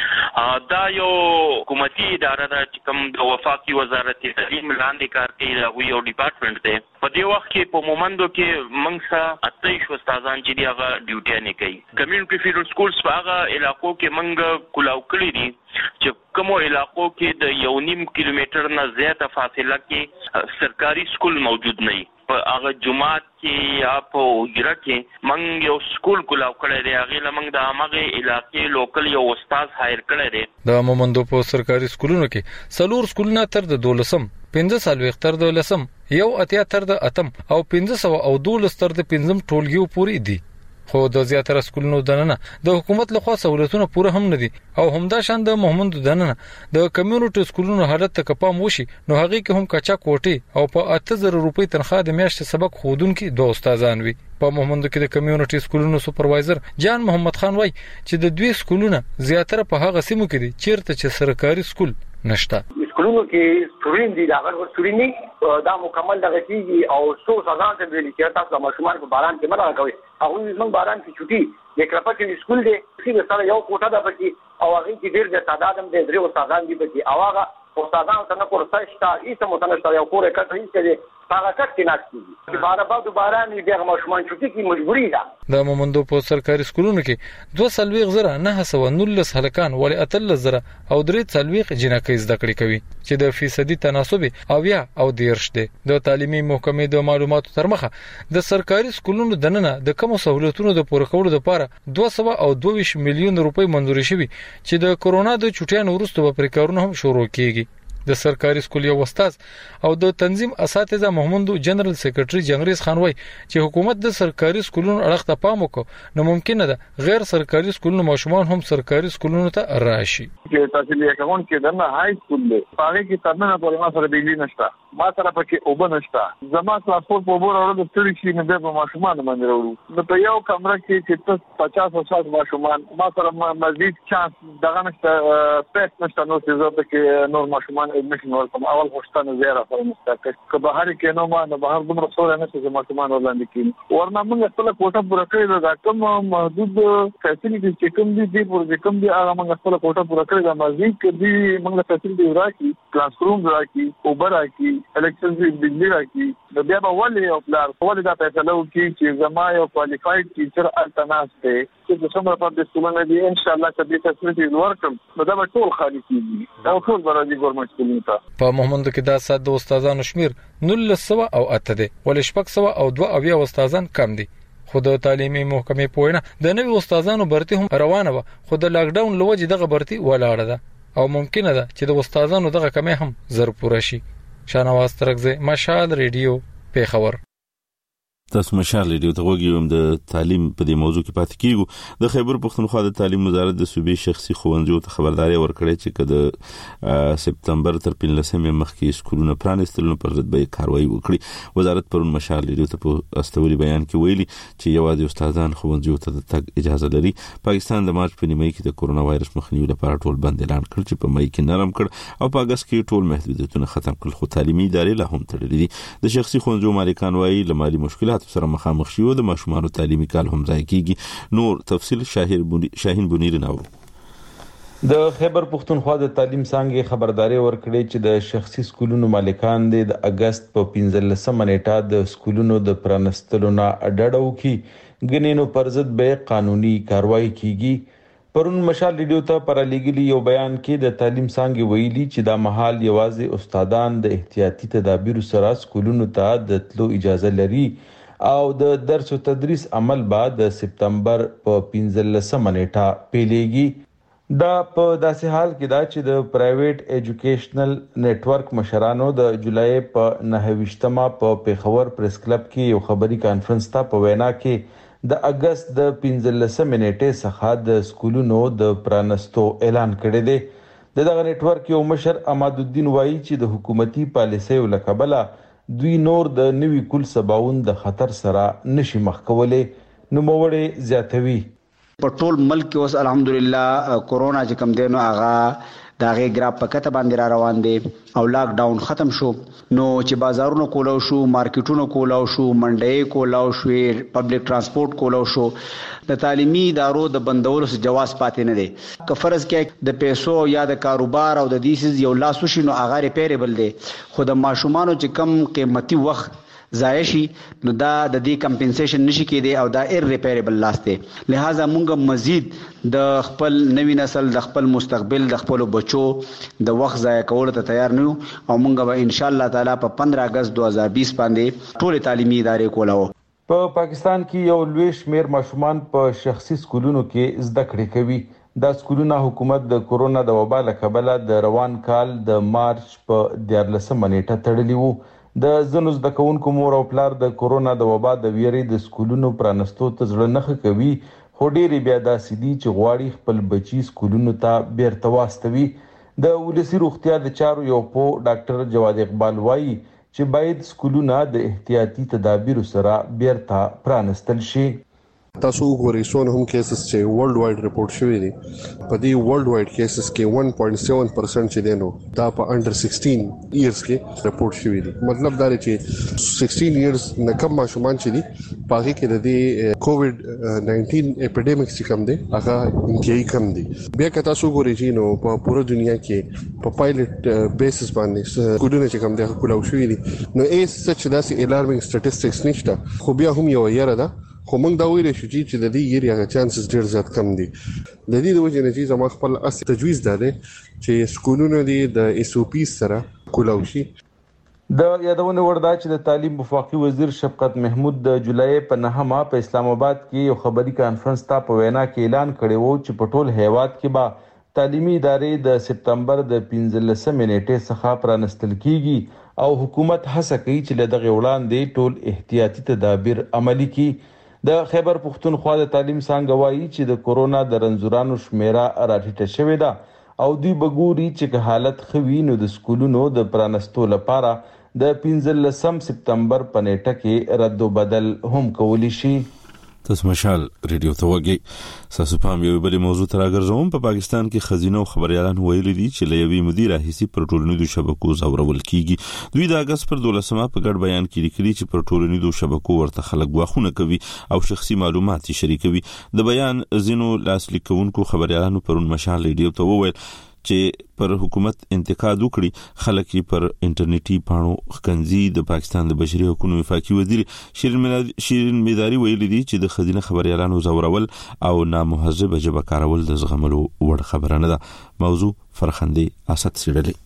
دا یو حکومتي اداره ده چې کوم د وفاقي وزارت تعلیم لاندې کار کوي دا یو ډپارټمنټ دی. په دې وخت کې په مومندو کې موږ سره اتهشت استادان چې دی هغه ډیوټي نه کوي. کمیونټي فیډر سکولز په هغه علاقو کې موږ کولاو کړی دي چې کومو علاقو کې د یو نیم کیلومتر نه زیاته فاصله کې سرکاري سکول موجود نه وي. په هغه جماعت کې یا په وګړه کې موږ یو سکول کولاو کړی دی. هغه لمنګ د هغه علاقې لوکل یو استاد هایر کړی دی. د مومندو په سرکاري سکولونو کې څلور سکولونه تر د دولسم پنځه سالويخ تر د لسم یو اتیا تر د اتم او پنځه سوه او دولس تر د پنځم ټولګیو پورې دي. خو د زیاتره سکولونو دننه د حکومت لخوا سہولتونه پوره هم نه دي او همدا شان د محمد دننه د کمیونټي سکولونو حالت ته کپام وشي نو هغه کې هم کچا کوټي او په اته زره روپۍ تنخواه د میاشتې سبق خودونکو دوه استادان وي. په محمد کې د کمیونټي سکولونو سپروایزر جان محمد خان وای چې د دوی سکولونه زیاتره په هغه سیمو کې دي چیرته چې سرکاري سکول نشته. سکولونو کې سټورین دي دا غوړ سټورینی دا مکمل دغه کیږي او څو سزا ته ویل کېږي تاسو ماشومان په باران کې مرا کوي. هغه موږ باران کې چټي د کرپټ سکول دی چې سره یو کوټه ده پکې او هغه کې ډیر د تعداد هم د درې استادان دي پکې او هغه استادان څنګه کورسای شته ایسه متنشته یو کور کټ هیڅ دی هغه کټ کې ناشتي دي بار بعد باران دغه ماشومان چټي کې مجبوری ده. د مومندو په سرکاري سکولونو کې دوه سلويخ زره نه سوه نولس هلکان ولې اتلس زره او درې سلويخ جنکې زده کړې کوي چې د فیصدي تناسب او یا او دیرش دی. د تعلیمي محکمې د معلوماتو تر مخه د سرکاري سکولونو دننه د کوم سہولتونو د پوره کولو لپاره دوه سوه او دوه ویشت میلیون روپۍ منځوري شوي چې د کورونا د چټیانو وروسته په پریکارونه هم شروع کیږي. د سرکاري سکول یو استاد او د تنظیم اساتذه محمد جنرال سیکریټری جنگریز خان وای چې حکومت د سرکاري سکولونو اړه ته پام وکړي نو ممکن ده غیر سرکاري سکولونو ماشومان هم سرکاري سکولونو ته راشي. چې تاسو یې کوم کې دنه هاي سکول دی هغه کې ترنه په ما سره بجلی نشته ما سره پکې اوبه نشته زما ترانسپورت په بور اورو د ستړي شي نه به ماشومان باندې ورو نو په یو کمره کې چې تاسو پچاس او شاید ماشومان ما سره مزید چانس دغه نشته پېټ نشته نو چې زه پکې نور ماشومان admission ورکوم اول خوشتانه زیاره سره مستقل که بهر کې نو ما نه بهر دومره سره نه چې ماشومان ولاندې کړي ورنه موږ خپل کوټه پوره کړې ده کوم محدود فیسیلیټي چې کوم دي د پور کوم دي هغه موږ خپل کوټه پوره کړې ده مزید کې موږ فیسیلیټي راکړي کلاس روم راکړي اوبر راکړي الکتریسيټي بجلی راکړي د بیا په ولې او پلار ولې دا فیصله وکړي چې زما یو کوالیفاید ټیچر التناس دی چې څومره په دې سکولونو دی ان شاء الله چې د فیسیلیټي ورکم نو دا به ټول خالي کیږي او ټول برابرۍ ګورنمنت سکولونو ته. په محمد کې دا سات د استادانو شمیر نولس سوه او اته دی ولې شپږ سوه او دوه اویا استادان کم دي. خو د تعلیمي محکمې په وینا د نوي استادانو برتي هم روانه و خو د لاک ډاون لوجه دغه برتي ولاړه ده او ممکنه ده چې د استادانو دغه کمی هم زر پوره شي. شانواز ترغزه مشال ریډیو پیښور. تاسو مشال ریډیو ته وګورئ د تعلیم په دې موضوع کې پاتې کیږو. د خیبر پښتونخوا د تعلیم وزارت د صوبې شخصي ښوونځیو ته خبرداري ورکړې چې کله سپتمبر تر پنځلسمې مخکې سکولونه پرانیستل نو پر ضد به کاروایی وکړي. وزارت پرون مشال ریډیو ته په استوري بیان کې ویلي چې یوازې استادان ښوونځیو ته د تګ اجازه لري. پاکستان د مارچ په نیمه کې د کورونا وایرس مخنیوي لپاره ټول بند اعلان کړ چې په مې کې نرم کړ او په اگست کې ټول محدودیتونه ختم کړل خو تعلیمي ادارې لا هم تړلې دي. د شخصي ښوونځیو مالکان وایي له مالي مشکلات سره مخامخ شي او د ماشومانو تعلیمي کال هم ځای کیږي. نور تفصیل شاهین بنیر ناو. د خیبر پښتونخوا د تعلیم څنګه خبرداري ورکړي چې د شخصي سکولونو مالکان د اگست په پنځلسمه نیټه د سکولونو د پرانستلو نه اډاډو کې غنینو پر ضد به قانوني کاروایی کیږي. پرون مشال ریډیو ته پر لګلی یو بیان کې د تعلیم څنګه ویلي چې دا محل یوازې استادان د احتیاطي تدابیر سره سکولونو ته د تلو اجازه لري او د درس او تدریس عمل بعد د سپتمبر په پنځلسمه نیټه پیلېږي. دا په داسې حال کې دا چې د پرایویټ ایجوکیشنل نیټورک مشرانو د جولای په نهه ویشتمه په پیښور پریس کلب کې یو خبري کانفرنس ته په وینا کې د اگست د پنځلسمې نیټې څخه د سکولونو د پرانستو اعلان کړی دی. د دغه نیټورک یو مشر اماد الدین وایي چې د حکومتي پالیسیو له کبله دوی نور د نوي کل سباون د خطر سره نشي مخ کولی. نوموړی زیاتوي په ټول ملک کې اوس الحمدلله کورونا چې کم دی نو هغه د هغې ګراف په کته باندې را روان دی او لاک ډاون ختم شو. نو چې بازارونه کولاو شو، مارکیټونه کولاو شو، منډۍ کولاو شوې، پبلک ترانسپورت کولاو شو، د تعلیمي ادارو د بندولو څخه جواز پاتې نه دی. که فرض کې د پیسو یا د کاروبار او د دیسیز یو لاس وشي نو هغه ریپیریبل دی، خو د ماشومانو چې کم قیمتي وخت ضایع شي نو دا د دې کمپنسیشن نشي کېدی او دا ایر ریپیریبل لاس دی. لہذا مونږ مزید د خپل نوی نسل د خپل مستقبل د خپل بچو د وخت ضایع کولو ته تیار نه یو او مونږ به ان شاء الله تعالی په پندرہ اگست دو هزار بیس باندې ټول تعلیمي ادارې کولاو. په پاکستان کې یو لوی شمیر ماشومان په شخصي سکولونو کې زده کړې کوي. دا سکولونه حکومت د کورونا د وبا له کبله د روان کال د مارچ په دیارلسمه نیټه تړلي وو. د ځینو زده کوونکو مور او پلار د کورونا د وبا د ویرې د سکولونو پرانستو ته زړه نه ښه کوي، خو ډېرې بیا داسې دي چې غواړي خپل بچي سکولونو ته بیرته واستوي. د ولسي روغتیا د چارو یو پوه ډاکټر جواد اقبال وایي چې باید سکولونه د احتیاطي تدابیرو سره بیرته پرانستل شي. تاسو وګورئ څونه هم کیسز چې ورلد وایډ رپورټ شوي دي، په دې ورلد وایډ کیسز کې ون پوینټ سیون پرسنټ چې دی نو دا په انډر سکسټین ایئرز کې رپورټ شوي دي. مطلب دا دی چې سکسټین ایئرز نه کم ماشومان چې دي په هغې کې د دې کووډ ناینټین اپیډیمک چې کم دی هغه انتهایي کم دی. بیا که تاسو وګورئ چې نو په پوره دنیا کې په پایلټ بیسس باندې سکولونه چې کم دی هغه کولاو شوي دي. نو ایس سچ داسې الارمینګ سټیټسټکس نشته، خو بیا هم یو یره ده، خو موږ دا ویلی شو چې د دې یرې هغه چانسز ډېر زیات کم دي. د دې د وجې نه چې زما خپل اصلي تجویز دا دی چې سکولونه دي د ایس او پی سره کولاو شي. د یادونې وړ دا چې د تعلیم وفاقي وزیر شفقت محمود د جولای په نهمه په اسلام آباد کې یو خبري کانفرنس ته په وینا کې اعلان کړی وو چې په ټول هیواد کې به تعلیمي ادارې د سپتمبر د پنځلسمې نیټې څخه پرانستل کیږي او حکومت هڅه کوي چې له دغه وړاندې ټول احتیاطي تدابیر عملي کړي. د خیبر پښتونخوا د تعلیم څانګه وایي چې د کورونا د رنځورانو شمیره راټیټه شوې ده او دوی بګوري چې حالت خوي نو د سکولونو د پرانستو لپاره د پنځلسم سپتمبر په نیټه کې رد او بدل هم کولی شي. تاسو مشال ریډیو ته وګورئ. تاسو په یو بل موضوع تر راګرځوم. په پاکستان کې خزینه او خبريالان ویلي دي چې لوی مدیر هیڅ پر ټولنیزو شبکو زورول کیږي. دوی د اگست پر دولسمه په ګډ بیان کې لیکلي چې پر ټولنیزو شبکو ورته خلک واخونه کوي او شخصي معلومات شریکوي. د بیان زینو لاس لیکونکو خبريالانو پرون مشال ریډیو ته وویل چې پر حکومت انتقاد وکړي. خلک پر انټرنیټي پاڼو خکنزي د پاکستان د بشري حقوقو وفاقي وزیر شیرین شیرین میداری ویلي دي چې د خزینه خبريالانو زورول او نامهذب ژبه کارول د زغملو وړ خبره نه ده. موضوع فرخندي اسد سیړلې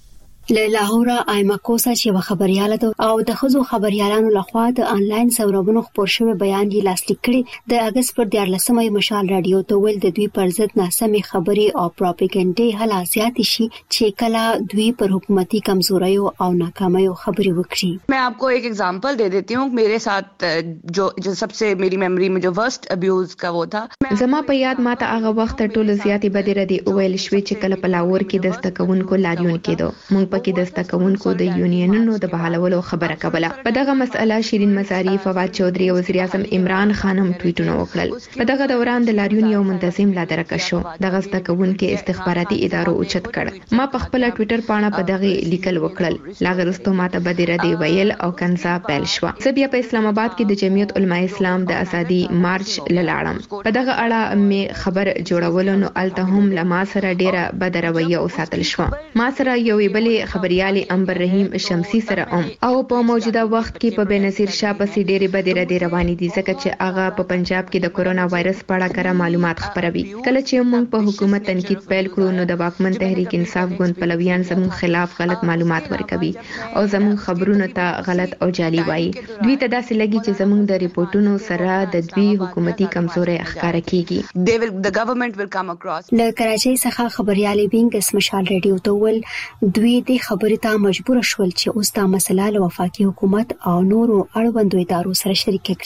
له لاهور ایماکوسا چې خبرياله ده او د خزو خبريالانو لخوا د انلاین سوربونو خبر شوی بیان یې لاسلیک کړي. د اگست پر دیارلسمه مشال رادیو ته ویل د دوی پر ضد ناسمې خبري او پروپاګاندا حالات شي چې کله دوی پر حکومتي کمزوریو او ناکامیو خبري وکړي. मैं आपको एक एग्जांपल दे देती हूँ. मेरे साथ जो जो सबसे मेरी मेमोरी में जो वर्स्ट अब्यूज का वो था, زما په یاد ماته هغه وخت ټولو زیاتې بدې ردي ویل شوې چې کله په لاهور کې د زدهکوونکو لاریون کېدو. موږ پکې د زدهکوونکو د یونینونو د بحالولو خبره کوله. په دغه مسأله شیرین مزاری، فواد چودري او وزیر اعظم عمران خان هم ټویټونه وکړل. په دغه دوران د لاریون یو منتظم لا درکه شو. دغه زدهکوونکو استخباراتي ادارو اوچت کړ. ما په خپل ټویټر پاڼه په دغه لیکل وکړل. لاغرستو ماته بدې ردي ویل او کنزا پیل شو. زه بیا په اسلام آباد کې د جمعیت علماء اسلام د ازادي مارچ لاړم. په دغه اړه مې خبر جوړول نو الته هم لما سره ډیره بد رویه او ساتل شو. ما سره یو بلې خبريالي انبر رحیم شمسی سره ام او په موجوده وخت کې په بنصیر شاه پسې ډېرې بدې ردې روانې دي ځکه چې هغه په پنجاب کې د کورونا وایرس په اړه کره معلومات خبروي. کله چې موږ په حکومت تنقید پیل کړو نو د واکمن تحریک انصاف ګوند پلویان زموږ خلاف غلط معلومات ورکوي او زموږ خبرونو ته غلط او جعلي وایي. دوی ته داسې لګي چې زموږ د ریپورتونو سره د دوی حکومتي کمزوري ښکاره کیږي. they will the government will come across. له کراچۍ څخه خبريالي بینګس مشال ریډیو ته ول دوی د خبرې ته مجبور شول چې اوس دا مسله له وفاقي حکومت او نورو اړوندو ادارو سره شریک کړي.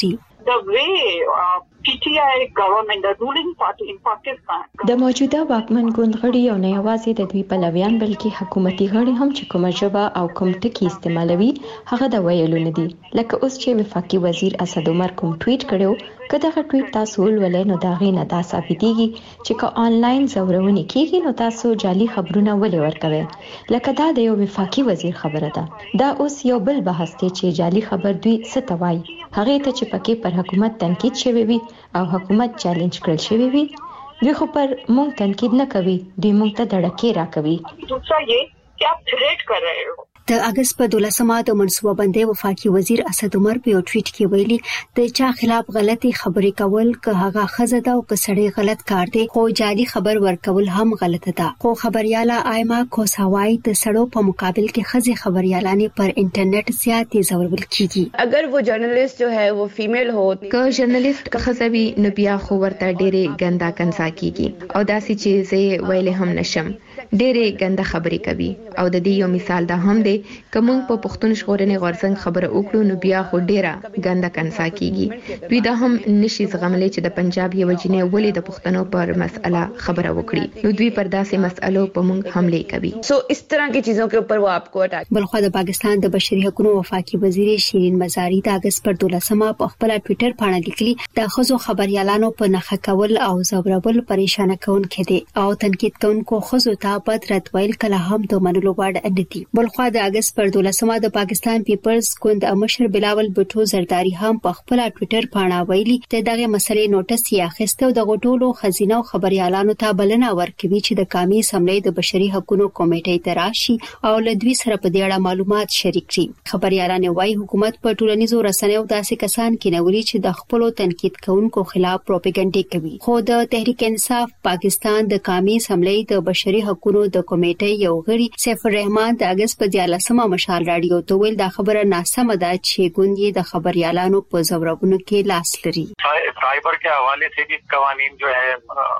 the way uh, P T I government, the ruling party in Pakistan. د موجوده واکمن ګوند غړي او نه یوازې د دوی پلویان بلکې حکومتي غړي هم چې کومه ژبه او کوم ټکی استعمالوي هغه د ویلو نه دي. لکه اوس چې وفاقي وزیر اسد عمر کوم ټویټ کړو، کله هغه ټویټ تاسو ولولئ نو دا غي نه دا ثابتېږي چې که آنلاین زورونه کیږي نو تاسو جعلي خبرونه ولې ورکوي. لکه دا د یو وفاقي وزیر خبره ده. دا اوس یو بل بحث دی چې جعلي خبر دوی څه ته وایي. هغه ته چې پکې پر حکومت تنقید شوی وي او حکومت چیلنج کړل شوی وي، دوی خو پر مونږ تنقید نه کوي، دوی مونږ ته دړکې راکوي. دوسرا یہ کہ آپ تھریٹ کر رہے ہو. د اگست په دولسمه د منصوبه بندۍ وفاقي وزیر اسد عمر په یو ټویټ کې ویلي د چا خلاف غلطي خبرې کول که هغه خزه ده او که سړی غلط کار دی، خو جعلي خبر ورکول هم غلطه ده. خو خبرياله آیما کوساوای د سړو په مقابل کې خزي خبريالانې پر انټرنیټ زیاتې زورول کیږي. اگر وہ جرنلسٹ جو ہے وہ فیمیل ہو، که جرنلسٹ خزوی نو بیا خو ورته ډېرې ګندا کنسا کیږي او داسې چې زه ویلې هم نشم، ډېرې ګنده خبرې کوي. او د دې یو مثال دا هم دی کوم په پښتون ژغورنې غورځنګ خبره وکړو نو بیا خو ډیره ګنده کنسا کیږي. دوی دا هم نشي زغملې چې د پنجاب یو جنې ولې د پښتنو پر مسأله خبره وکړي، نو دوی پر داسې مسألو په موږ حمله کوي. سو اس طرح کی چیزوں کے اوپر وہ آپ کو اٹیک. بلخو د پاکستان د بشري حقوقو وفاقي وزیر شیرین مزاری د اگست پر دولسمه په خپل ټوئیټر باندې لیکلي د خزو خبريالانو په نخښه کول او زورول پریشان کون کړي او تنقید کوونکو خزو ته بد رد ویل کله هم د منلو وړ نه دي. بلخو د اگست پر دولسمه د پاکستان پیپلز ګوند مشر بلاول بټو زرداری هم په خپل ټوئیټر باندې ویلي ته دغه مسلې نوټس یې اخیسته او د غټولو خزینه او خبريالانو ته بلنه ورکوي چې د قومي اسمبلی د بشري حقوقو کمیټې ته راشي او له دوی سره په دې اړه معلومات شریک کړي. خبريالانو وايي حکومت په ټولنیزو رسنیو داسې کسان کې نوري چې د خپل تنقید کوونکو خلاف پروپاګاندا کوي. خو د تحریک انصاف پاکستان د قومي اسمبلی د بشري حقوقو د کمیټې یو غړي سیف الرحمن د اگست په دیالسمه مشال رادیو ته ویل دا خبره ناسمه ده چې ګوندې د خبريالانو په زورونو کې لاس لري. سایبر کے حوالے سے بھی قوانین جو ہے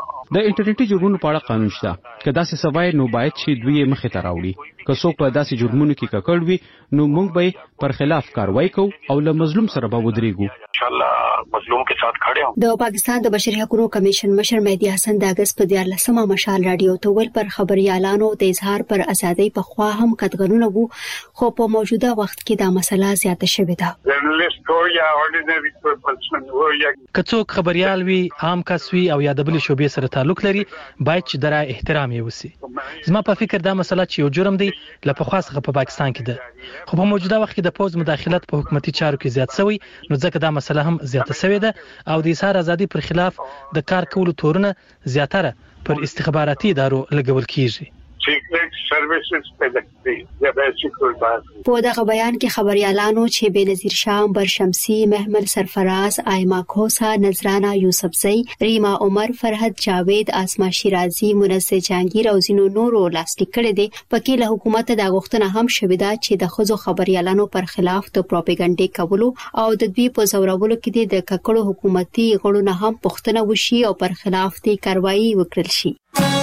د انټرنیټي جرمونو په اړه قانون شته. که داسې سوای نو باید چې دوی یې مخې ته راوړي. که څوک په داسې جرمونو کې ککړ وي نو موږ به پر خلاف کاروایی کوو او له مظلوم سره به ودرېږو. ان شاء الله مظلوم کے ساتھ کھڑے ہوں. د پاکستان د بشري حقوقو کمیشن مشر مهدی حسن د اگست په دیارلسمه مشال رادیو ته ویل پر خبريالانو د اظهار پر ازادۍ په خوا هم کټګرونه وو، خو په موجوده وخت کې دا مسله زیاته شوې ده. جرنالست هو یا اورډینری پرسن هو یا کڅوک خبريال وي، عام کس وي او یا د بل شوبې سره تعلق لري، باید چې درا احترام یې وسی. زما په فکر دا مسله چې یو جرم دی له پخوا څخه په پاکستان کې ده، خو په موجوده وخت کې د پوز مداخلت په حکومتي چارو کې زیات شوی، نو ځکه دا مسله هم زیاته شوې ده او د اظهار ازادي پر خلاف د کار کولو تورونه زیاتره پر استخباراتي ادارو لګول کیږي. سیکریټ سرویسز په دغه یا به سیکورټ په دغه بیان کې خبريالانو چې بنظیر شاه، برشمسی، محمد سرفراز، آیما کوسا، نذرانه یوسفزئی، ریما عمر، فرحت جاوید، اسما شیرازی، منصر جهانگیر او زینو نورو لاسلیک کړي دي. پکې له حکومت د غوښتنه هم شوې ده چې د خزو خبريالانو پر خلاف د پروپاګاندا کولو او د دوی په زورولو کې د ککړو حکومتي غړو نه هم پوښتنه وشي او پر خلاف د کاروایی وکړل شي.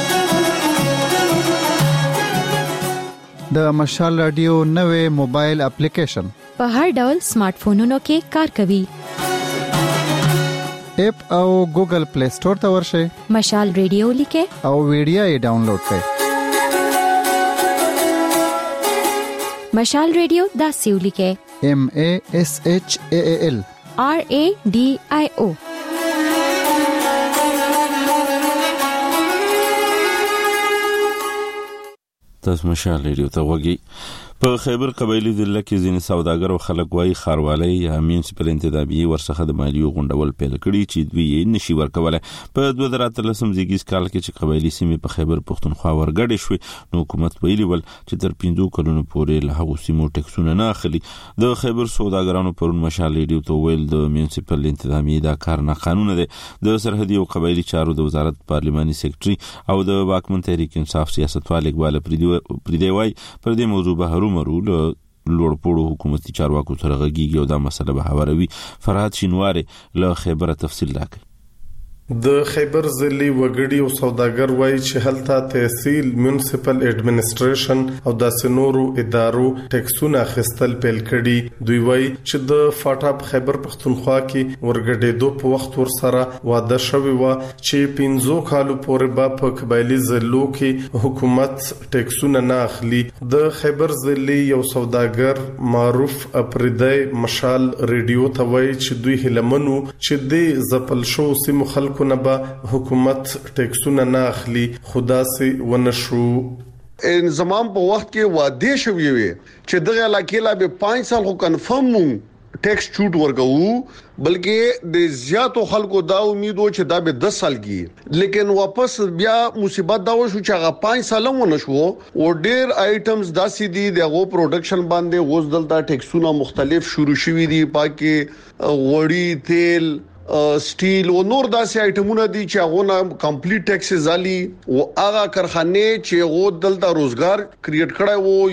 د مشال رادیو نوې موبایل اپلیکیشن په هر ډول سمارټ فونونو کې کار کوي. اپ او ګوګل پلی سٹور ته ورشئ، مشال رادیو لیکه او ویډیو یې ډاونلوډ کړئ. مشال رادیو دا سیو لیکه M A S H A A L R A D I O. تاسو مشال ریډیو ته وګورئ. په خیبر قبایلی ضلع کې ځینې سوداګر او خلک وايي خاروالۍ یا میونسپل انتدابي ورڅخه د مالیو غونډول پیل کړي چې دوی یې نشي ورکولای. په دوه زره اتلسم زیږیز کال کې چې قبایلی سیمې په خیبر پښتونخوا ورګډې شوې نو حکومت ویلي ول چې تر پنځو کلونو پورې له هغو سیمو ټکسونه نه اخلي. د خیبر سوداګرانو پرون مشال ریډیو ته ویل د میونسپل انتدابي دا کار نه قانوني دی. د سرحدي او قبایلی چارو د وزارت پارلماني سیکریټري او د واکمن تحریک انصاف سیاستوال اقبال پردي وايي پر دې موضوع به هرومرو له لوړ پوړو حکومتي چارواکو سره غږیږي او دا مسله به هواروي. فرهاد شینواری له خیبر تفصیل راکړي. د خیبر ضلع وګړي او سوداګر وایي چې هلته تحصیل میونسپل اډمنسټریشن او د سنورو ادارو ټیکسونه اخیستل پیل کړي. دوی وایي چې د فاټا خیبر پختونخوا کې ورګډېدو په وخت ورسره واده شوی و چې پنځو کالو پورې به په قبایلی ضلعو کې حکومت ټیکسونه نه اخلي. د خیبر ضلع یو سوداګر معروف اپریدای مشال ریډیو ته وایي چې دوی هلمنو چې د زپل شو سیمو خلکو نه به حکومت ټیکسونه نه اخلي، خدا سي ونشو. انضمام په وخت کې واده شوی وي چې دغه علاقې لا به پنځه سال خو کنفرم ټیکس چوټ ورکوو، بلکې د زیاتو خلکو دا امید و چې دا به دس سال کې، لیکن واپس بیا مصیبت دا وشو چې هغه پنځه سال ونه شو او ډېر آیټمز داسې دي دغه پروډکشن باندې غوز دلته ټیکسونه مختلف شروع شوي دي، پاکي غوړي، تیل، سټیل او نور داسې آیټمونه دي چې هغه نه کمپلیټ ټیکسز علي او هغه کارخانه چې هغه دلته روزګار کریټ کړای وو،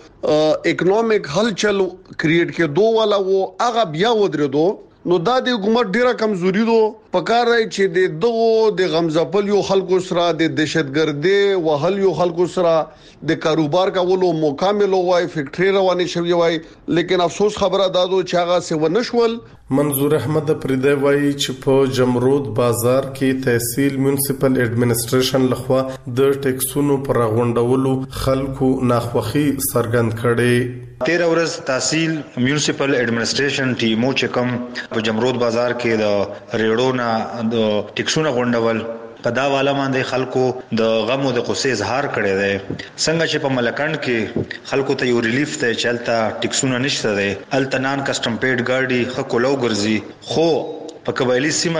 یو اکونومیک هلچل کریټ کې دوه والا وو، هغه بیا ودرېدو. نو دا د حکومت ډیره کمزوري دو پکار راي چې د دغه د غمزپل یو خلکو سره د دهشتګردي وهل یو خلکو سره د کاروبار کولو مکمل وای فیکټری روانه شوی وای، لیکن افسوس خبره دادو چې هغه څه ونشول. منظور احمد پردای وایي چې په جمرود بازار کې تحصیل میونسپل اډمنسټریشن لخوا د ټیکسونو پر غونډولو خلکو ناخوخي سرګند کړي. تیرا ورځ تحصیل میونسپل اډمنسټریشن ټیمو چې کوم په جمرود بازار کې د ریړو نه د ټیکسونو غونډول په دا والا باندې خلکو د غم او د غصې اظهار کړي دي. څنګه چې په ملکند کې خلکو ته یو ریلیف ته چلتا ټیکسونه نشته دي، التنان کسٹم پیډ ګاډي خکو لو ګرځي، خو په قبایلی سیمه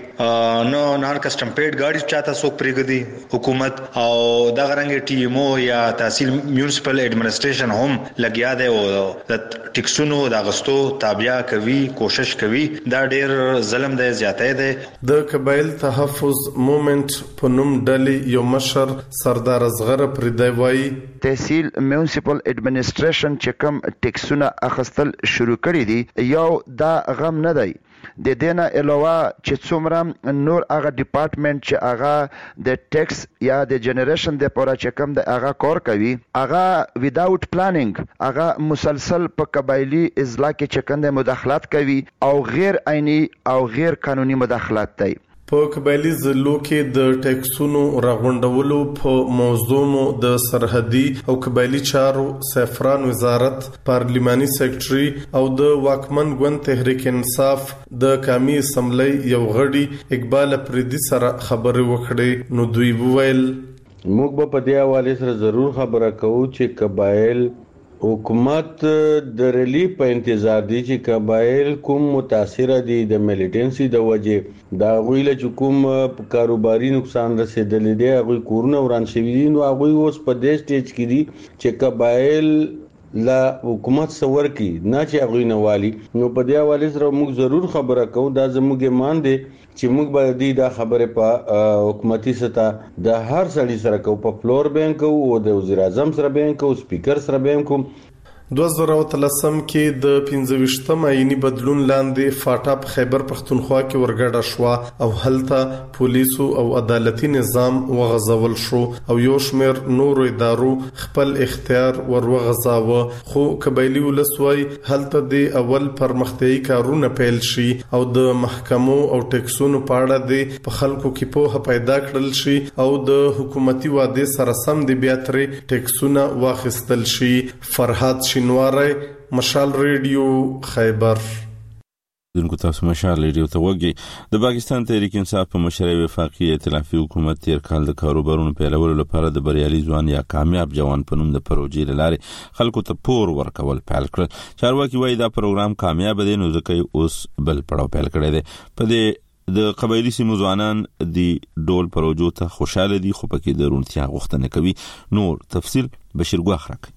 کې نو نان کسٹم پیډ ګاډي چاته څوک پریګدي حکومت او دا غرنګ ټي ام او یا تحصیل میونسپل اډمنسټریشن هم لګیا دی او د ټیکسونو د غستو تابع کوي، کوشش کوي. دا ډېر ظلم دی، زیاتې دی. د قبایل تحفظ موومېنټ په نوم ډلې یو مشر سردار اصغر پردای وایي تحصیل میونسپل اډمنسټریشن چې کوم ټیکسونه اخیستل شروع کړي دي یو دا غم نه دی، د دینه علاوه چې څومره نور هغه ډپارټمنټ چې هغه د ټیکس یا د جنریشن د پوره چې کوم د هغه کار کوي، هغه ویداوت پلانینګ هغه مسلسل په قبایلی اضلاع کې چې کوم مداخلات کوي او غیر عیني او غیر قانوني مداخلات دی. په قبایلی ضلعو کې د ټیکسونو راغونډولو په موضوع مو د سرحدي او قبایلی چارو سفران وزارت پارلیماني سیکریټري او د واکمن ګوند تحریک انصاف د قومي اسمبلی یو غړي اقبال پردي سره خبرې وکړې. نو دوی وویل موږ به په دې حواله سره ضرور خبره کوو چې قبایل حکومت د ریلیف په انتظار دي چې قبایل کوم متاثر دي د میلیټنسي د وجه دا غویله چې کوم کاروباري نقصان رسیدلی دی، هغه کورونه وران شوي دي. نو هغه اوس په دې سټیج کې دي چې قبایل لا حکومت سور کی نه چې هغه نه والی. نو په دې حواله سره موږ ضرور خبره کوو. دا زموږ ایمان دی چې موږ به دې دا خبره په حکومتي سطح د هر سړي سره کوو، په فلور بانک او د وزیر اعظم سره بانک او سپیکر سره بانک. دوه زره وتلسم کې د پنځه ویشتم آئینی بدلون لاندې فاټا خیبر پختونخوا کې ورګډه شو او هلته پولیسو او عدالتي نظام وغځول شو او یو شمېر نورو ادارو خپل اختیار ورغځاوه. خو قبایلی ولسوي هلته د اول پرمختیايي کارونه پیل شي او د محکمو او ټیکسونو په اړه د په خلکو کې په پیدا کړل شي او د حکومتي واده سره سم د بیا ترې ټیکسونه واخیستل شي. فرحات شینواری، مشال ریډیو، خیبر. دونکو تاسو مشال ریډیو ته وګورئ. د پاکستان تحریک انصاف په مشرۍ وفاقي ائتلافي حکومت تیر کال د کاروبارونو پیلولو لپاره د بریالي ځوان یا کامیاب جوان په نوم د پروژې لارې خلکو ته پور ورکول پیل کړل. چارواکي وایي دا پروګرام کامیاب دی، نو ځکه اوس بل پړاو پیل کړی دی. په دې د قبایلی سیمو ځوانان د ډول پروژو ته خوشاله دي، خو پکې د رونتیا غوښتنه کوي. نور تفصیل بشیر ګواخ راکړي.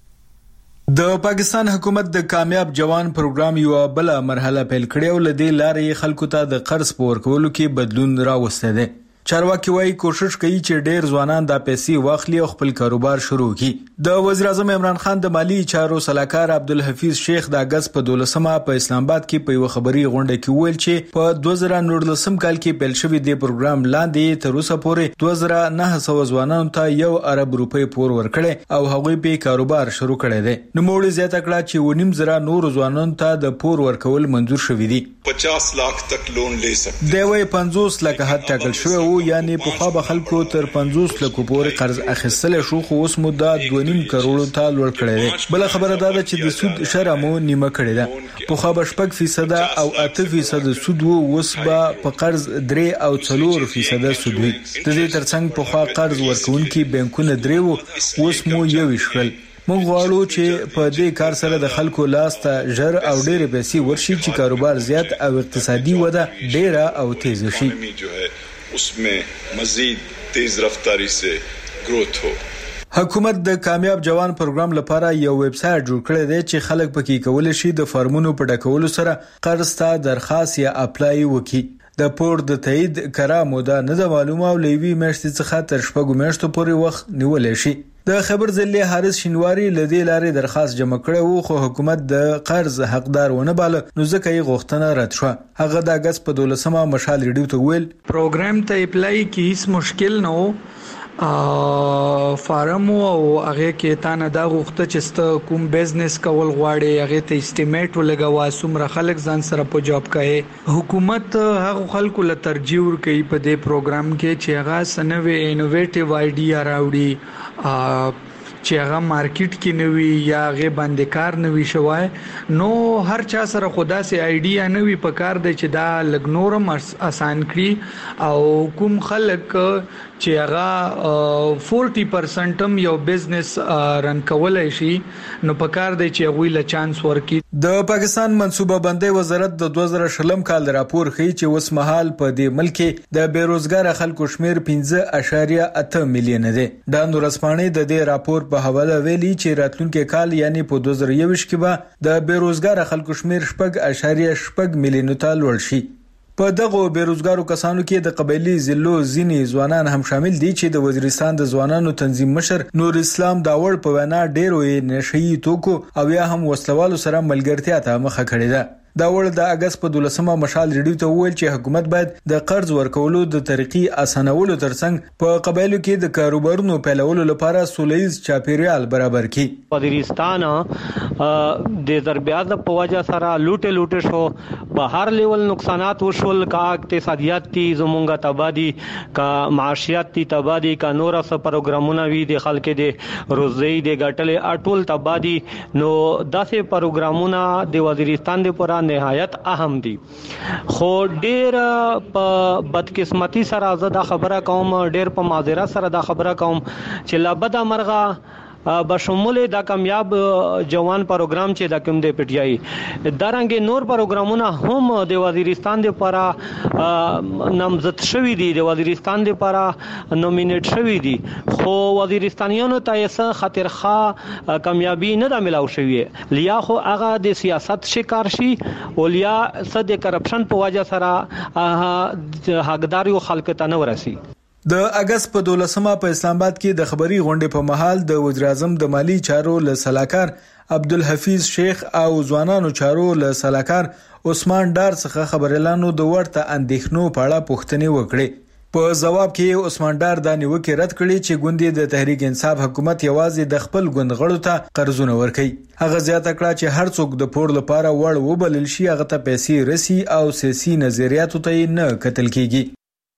د پاکستان حکومت د کامیاب جوان پروګرام یو بل مرحله پیل کړې او لدې لارې خلکو ته د قرض پور کولو کې بدلون راوسته دی. چارواکي وايي کوشش کوي چې ډېر ځوانان د پیسې واخلي او خپل کاروبار شروع کړي. د وزیر اعظم عمران خان د مالی چارو سلاکار عبدالحفیظ شیخ د اگست په دولسمه په اسلام آباد کې په یو خبري غونډه کې ویل چې په دوه زره نولسم کال کې پیل شوی د پروګرام لاندې تر اوسه پورې دوه زره نه سوه ځوانانو ته یو ارب روپۍ پور ورکړي او هغوی په کاروبار شروع کړی دی. نو موږ زیاته کړه چې ونیم زره نور ځوانانو ته د پور ورکول منظور شوی دی. پچاس लाख तक लोन ले सकते دی وی پنځوس لکه حد ټاکل شوی وو، یعنی په خوا به خلکو تر پنځوس لکه پورې قرض اخیستل شو، خو اوس مو دا دوه نیم کروڑو ته لوړ کړی دی. بل خبره دا ده چې د سود شرح مو نیمه کړې ده. په خوا به شپږ فیصد او اته فیصد سود وو، اوس به په قرض درې او څلور فیصد سود وي. د دې ترڅنګ په خوا قرض ورکوونکي بانکونه درې وو، اوس مو یو شول. موږ غواړو چې په دې کار سره د خلکو لاس ته ژر او ډېرې پیسې ورشي چې کاروبار زیات او اقتصادي وده ډېره او تیزه شي. حکومت د کامیاب جوان پروګرام لپاره یو ویب سټ جوړ کړی دی چې خلک پکې کولی شي د فارمونو په ډکولو سره قرض ته درخواست یا اپلای وکړي. د پور د تایید کرا موده نه ده معلومه او له یوې میاشتې څخه تر شپږو میاشتو پورې وخت نیولی شي. د خبر ضلع حارث شینواری له دې لارې درخواست جمع کړی وو، خو حکومت د قرض حقدار ونه باله، نو ځکه یې غوښتنه رد شوه. هغه د اگست په دولسمه مشال ریډیو ته ویل پروګرام ته اپلای کی هیڅ مشکل نه و، فارم او هغه کې تا نه دا غوښته چې ست کوم بزنس کول غواړي، هغه ته استیمیټ ولګوا څومره خلک ځان سره په جاب کوي. حکومت هغه خلکو له ترجیح ورکوي په دې پروګرام کې چې هغه سنوي انوویټیو آیډیا راوړي، چې هغه مارکیټ کې نوي یا هغه باندې کار نوي شوای. نو هر چا سره خدا سي آیډیا نوي په کار دی چې دا لګنورم آسان کړي، او کوم خلک چې هغه چالیس پرسنټ هم یو بزنس رن کولای شي، نو په کار دی چې هغه له چانس ورکړي. د پاکستان منصوبه بندي وزارت د دوه زره شلم کال راپور ښیي چې اوس مهال په دې ملک کې د بیروزګار خلکو شمیر پنځه اعشاریه اته میلیون دی. د نورسپانې د دې راپور په حواله ویلي چې راتلونکي کال یعنی په دوه زره یوویشت کې به د بیروزګار خلکو شمیر شپږ اعشاریه شپږ میلیون ته لوړ شي. په دغه بیروزګارو کسانو کې د قبایلی ضلعو ځینې ځوانان هم شامل دي چې د وزیرستان د ځوانانو تنظیم مشر نور اسلام داوړ په وینا ډیرو نشئی توکو او یا هم وسلوالو سره ملګرتیا ته مخه کړې ده. داوړ د اگست په دولسمه مشال ریډیو ته ویل چې حکومت باید د قرض ورکولو د طریقې اسانولو ترڅنګ په قبایلو کې د کاروبارونو پیلولو لپاره سولېز چاپیریال برابر کړي. وزیرستان د ضربیات په وجه سره لوټه لوټه شو، په هر لیول نقصانات وشول، کا اقتصادیات تی زمونږه تبادی، کا معاشیات تی تبادی، کا نور څه پروګرامونه وی د خلک د روزي د ګټلې اټول تبادی. نو داسې پروګرامونه د وزیرستان د پورا نهایت اهم دي، خو ډیر په بدقسمتی سره زه دا خبره کوم، ډیر په معذرت سره دا خبره کوم چې لابد امرغه بشمول دا کامیاب جوان پروګرام چې د کوم د پټیای دارنګ نور پروګرامونه هم د وزیرستان د لپاره نامزد شوی دي، د وزیرستان د لپاره نومینیټ شوی دي، خو وزیرستانیانو ته یې خاطر ښه کامیابی نه د ملاو شوی، لیا خو هغه د سیاست شکار شي او لیا څه د کرپشن په وجه سره حقدار یو خلک ته نه ورسي. د اگست په دولسمه په اسلام آباد کې د خبري غونډې په محل د وزیر اعظم د مالی چارو له سلاکار عبدالحفیظ شیخ او ځوانانو چارو له سلاکار عثمان ډار څخه خبرلانو د ورته اندېښنو په اړه پوښتنې وکړې. په جواب کې عثمان ډار د نیوکې رد کړې چې ګوندې د تحریک انصاف حکومت یوازې د خپل ګوند غړو ته قرضونه ورکوي. هغه زیاته کړه چې هر څوک د پور لپاره وړ وبلل شي هغه ته پیسې رسي او سیاسي نظریاتو ته نه کتل کیږي.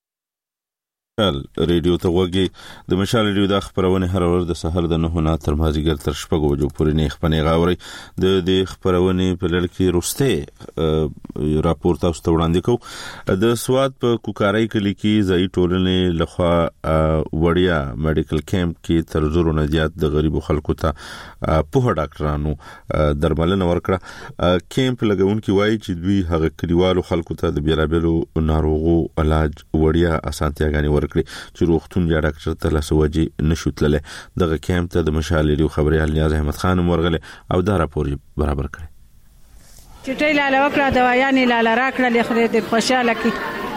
ریډیو ته وګي د مشال ریډیو د خبرونه هر ورځ د سحر د نه نه تر مازیګر تر شپږ بجو پورې نه خپنې غاوري د دې خبرونه په لړ کې روسته راپور تاسو ته وړاندې کوم. د سواد په کوکارای کلی کې ځای ټولنې لخوا وړیا میډیکل کیمپ کې تر زرو نه زیات د غریبو خلکو ته په ډاکټرانو درملنه ورکړه. کیمپ لګونکي وایي چې دوی هغه کلیوالو خلکو ته د بیلابلو ناروغو علاج وړیا اسانتیاګانې ورکړي چې روغتون یا ډاکټر ته لاسوجي نشو تللی. دغه کیمپ ته د مشال ریډیو خبريال نیاز احمد خان ورغله او دا راپور برابر کړی. چټي لاله وکړه دوايانې لاله راکړه لخره د خوشاله کی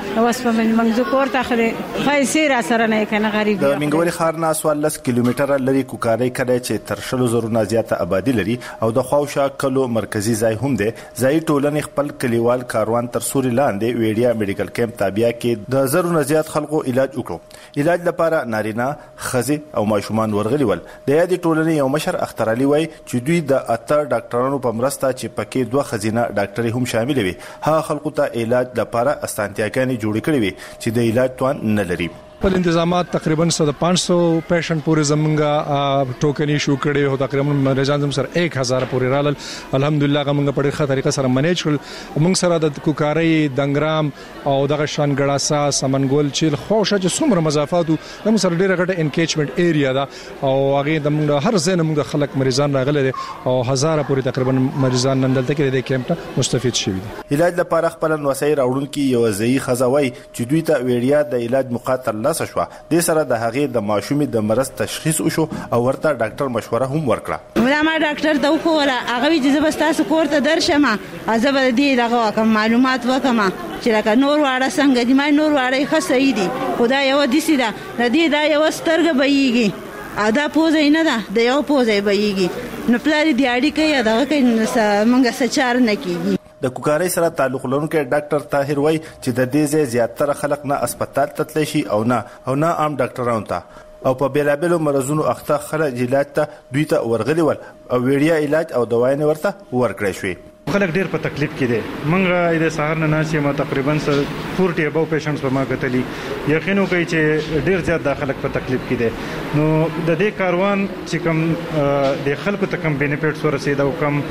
اوس په منځ کور ته خره پیسې را سره نه کنه غریب د منګوري ښار نه سوالس کیلومتره لري کوکاري کړي چې تر شلو زرو نه زیاته آبادی لري او د خواوشا کلو مرکزی ځای هم دی. ځای ټولنې خپل کلیوال کاروان تر سوري لاندې ویډیا میډیکل کیمپ تابع کې د زرو نه زیات خلکو علاج وکړو. علاج لپاره نارینه خزي او ماشومان ورغلي ول. د یادې ټولنې یو مشر اختر علي وای چې دوی د اته ډاکټرانو په مرسته چې پکې دوه خزینه ډاکټري هم شامل وي هغه خلکو ته علاج لپاره استانتیاګانې جوړ کړې وي چې د علاج توان نه لري. خپل انتظامات تقریبا صد پانچ سو پیشنټ پورې زمونږه ټوکن ایشو کړي او تقریبا مریضان زم سره یک هزار پورې رالل. الحمدلله موږ په ډېره ښه طریقه سره منیج کړل. موږ سره د کوکاري دنګرام او دغه شان ګړاسا سمنګول چې خوښه چې څومره مضافات موږ سره ډېره غټه انکیجمنت ایریا ده او هغه د موږ هر ځای موږ خلک مریضان راغلي او هزار پورې تقریبا مریضان نن دلته کې د کیمپ ته مستفید شوي دي. علاج لپاره خپل نوسای راوړونکي یو ځای خزاوي چې دوی ته ویډیا د علاج مقاتل شو. د سره د هغه د ماشومې د مرض تشخیص وشو او ورته ډاکټر مشوره هم ورکړه. دا ما ډاکټر ته وکوله هغه وی چې زبستا کور ته درشم ازه به دې دغه کوم معلومات وکم چې لکه نور واړه څنګه دي ما نور واړه خصې دي خدای یو دي سیده د دې دا یو سترګه بېږي ادا پوزې نه ده د یو پوزې بېږي نو پلاری دی اړیکه یا دغه کې منګه سچار نه کیږي. د کوکاري سره تعلق لرونکي ډاکټر طاهر وای چې د دې ځای زیاتره خلک نه هسپتال ته تللی شي او نه او نه عام ډاکټرانو ته او په بیلابلو مرزونو اخته خلک علاج ته دوی ته ورغلي ول او ویډیا علاج او دوايانې ورته ورکړې شوې. خلک ډیر په تکلیف کې دي. منګه د سهار نه ناشې ما تقریبا فورټي ابو پیشنټس په ما کتلی یقینو کوي چې ډیر زیات داخله په تکلیف کې دي. نو د دې کاروان چې کوم د خلکو ته کوم بینیفټس ورسېد او کوم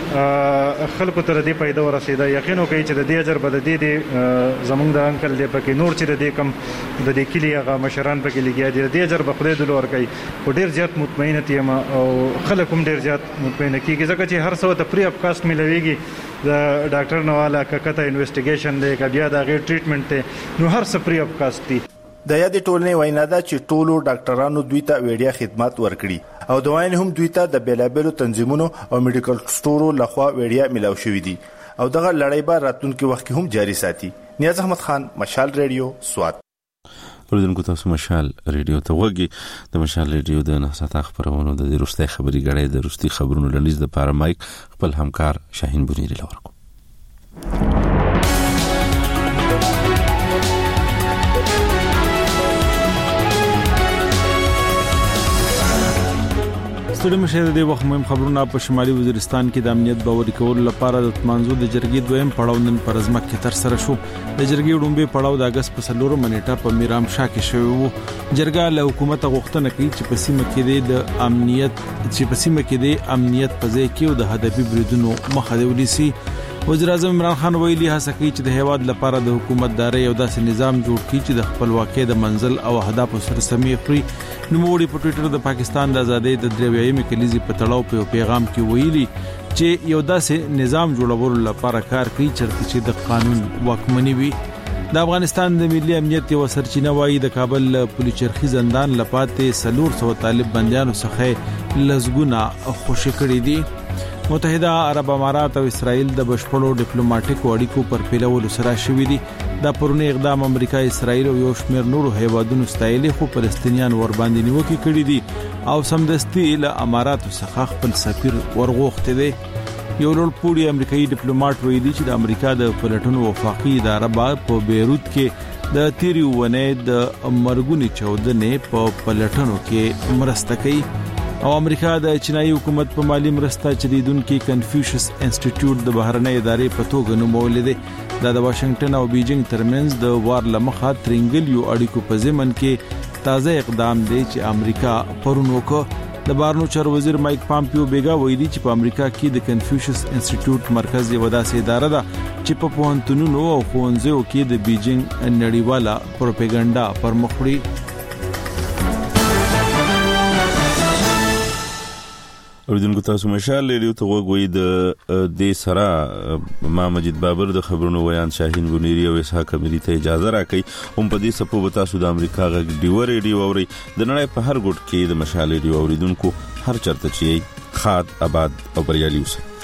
خلکو ته دې پیدا ورسېده یقینو کوي چې د دې اجر بد دي زمونږ د انکل دې پکې نور چې د دې کم د دې کلی هغه مشران پکې لګیا دي د دې اجر به خدای دلور کوي او ډیر زیات مطمئنه تیم او خلک هم ډیر زیات مطمئنه کیږي ځکه چې هر څه ته فری اف کاست ملويږي. د ډاکټر نواله ککته انویسټیګیشن دی کبیا د غیر ټریټمنټ ته نو هر څه فری اف کاست دي. د یادې ټولنې وینا ده چې ټولو ډاکټرانو دوی ته ویډیا خدمات ورکړي او دوايان هم دوی ته د بیلابلو تنظیمونو او میډیکل سټورو لخوا ویډیا ملاو شوې دي او دغه لړۍ به راتلونکي وخت هم جاری ساتي. نیاز احمد خان، مشال ریډیو، سوات. اوریدونکو تاسو مشال ریډیو ته وګورئ. د مشال ریډیو د نهساته خبرونو د روستي خبري غړې د روستي خبرونو لنیز د پاره مایک خپل همکار شاهین بنيري لورکو. ستړي مشه د وخت مهم خبرونه په شمالي وزیرستان کې د امنیت باوري کولو لپاره د منځو د جرګې دویم پړاو نن پر ازمکه کې تر سره شو. د جرګې وډمبه پړاو د اگست په سلورو منېټه په میرام شاه کې شوی وو. جرګه له حکومت غوښتنه کوي چې په سیمه کې د امنیت چې په سیمه کې د امنیت په ځای کې د هدفي بریدونو مخه دی ولسی. وزیر اعظم عمران خان ویلي هڅه کوي چې د هیواد لپاره د حکومتداري یو داسې نظام جوړ کړي چې د خپلواکۍ د منزل او اهدافو سره سمې خوري. نوموړي په ټوئیټر د پاکستان د ازادۍ د دریویمې کلیزې په تړاو په پیغام کې ویلي چې یو داسې نظام جوړولو لپاره کار کوي چې د قانون واکمني وي. د افغانستان د ملي امنیت یو سرچینه وايي د کابل پولیس چرخي زندان لپاره سلور سو طالب بنديانو څخه لزګونه خوشی کړی دي. متحده عرب امارات او اسرائیل د بشپړو ډیپلوماټیکو اړیکو پر پیلولو سره شوې دي. دا پرونه اقدام امریکا، اسرائیل او یو شمېر نورو هیوادونو ستایلي خو فلسطینیان ور باندې نیوکه کړې دي او سمدستي له امارات څخه خپل سفیر ورغوښته دي. یو لوړپوړی امریکایي ډیپلوماټ ویلي چې د امریکا د پلټنو وفاقي اداره په بیروت کې د تیری ونه د مرګونی چودنې په پلټنو کې مرسته کوي او امریکا د چینایي حکومت په مالی مرسته چلیدونکو کنفیوشس انسټیټیوټ د بهرنۍ ادارې په توګه نومولې ده. دا د واشنگټن او بیجینګ ترمنځ د وار لمخه ترنګلیو اړیکو په ضمن کې تازه اقدام دی چې امریکا پرون وکړ. د بهرنیو چارو وزیر مایک پامپیو بیګا ویلي چې په امریکا کې د کنفیوشس انسټیټیوټ مرکز یو داسې اداره ده چې په پوهنتونونو او ښوونځیو کې د بیجینګ نړیواله پروپاګاندا پر مخ وړي. اوریدونکو تاسو مشال ریډیو ته وګورئ. د دې سره ما مجید بابر د خبرونو ویان شاهین بنيري او اسحاق اميري ته اجازه راکړي. هم په دې سپو به تاسو د امریکا غږ ډیو ریډیو اوري. د نړۍ په هر ګوټ کې د مشال ریډیو اوریدونکو هر چرته چي خاد آباد او بریالي اوسئ.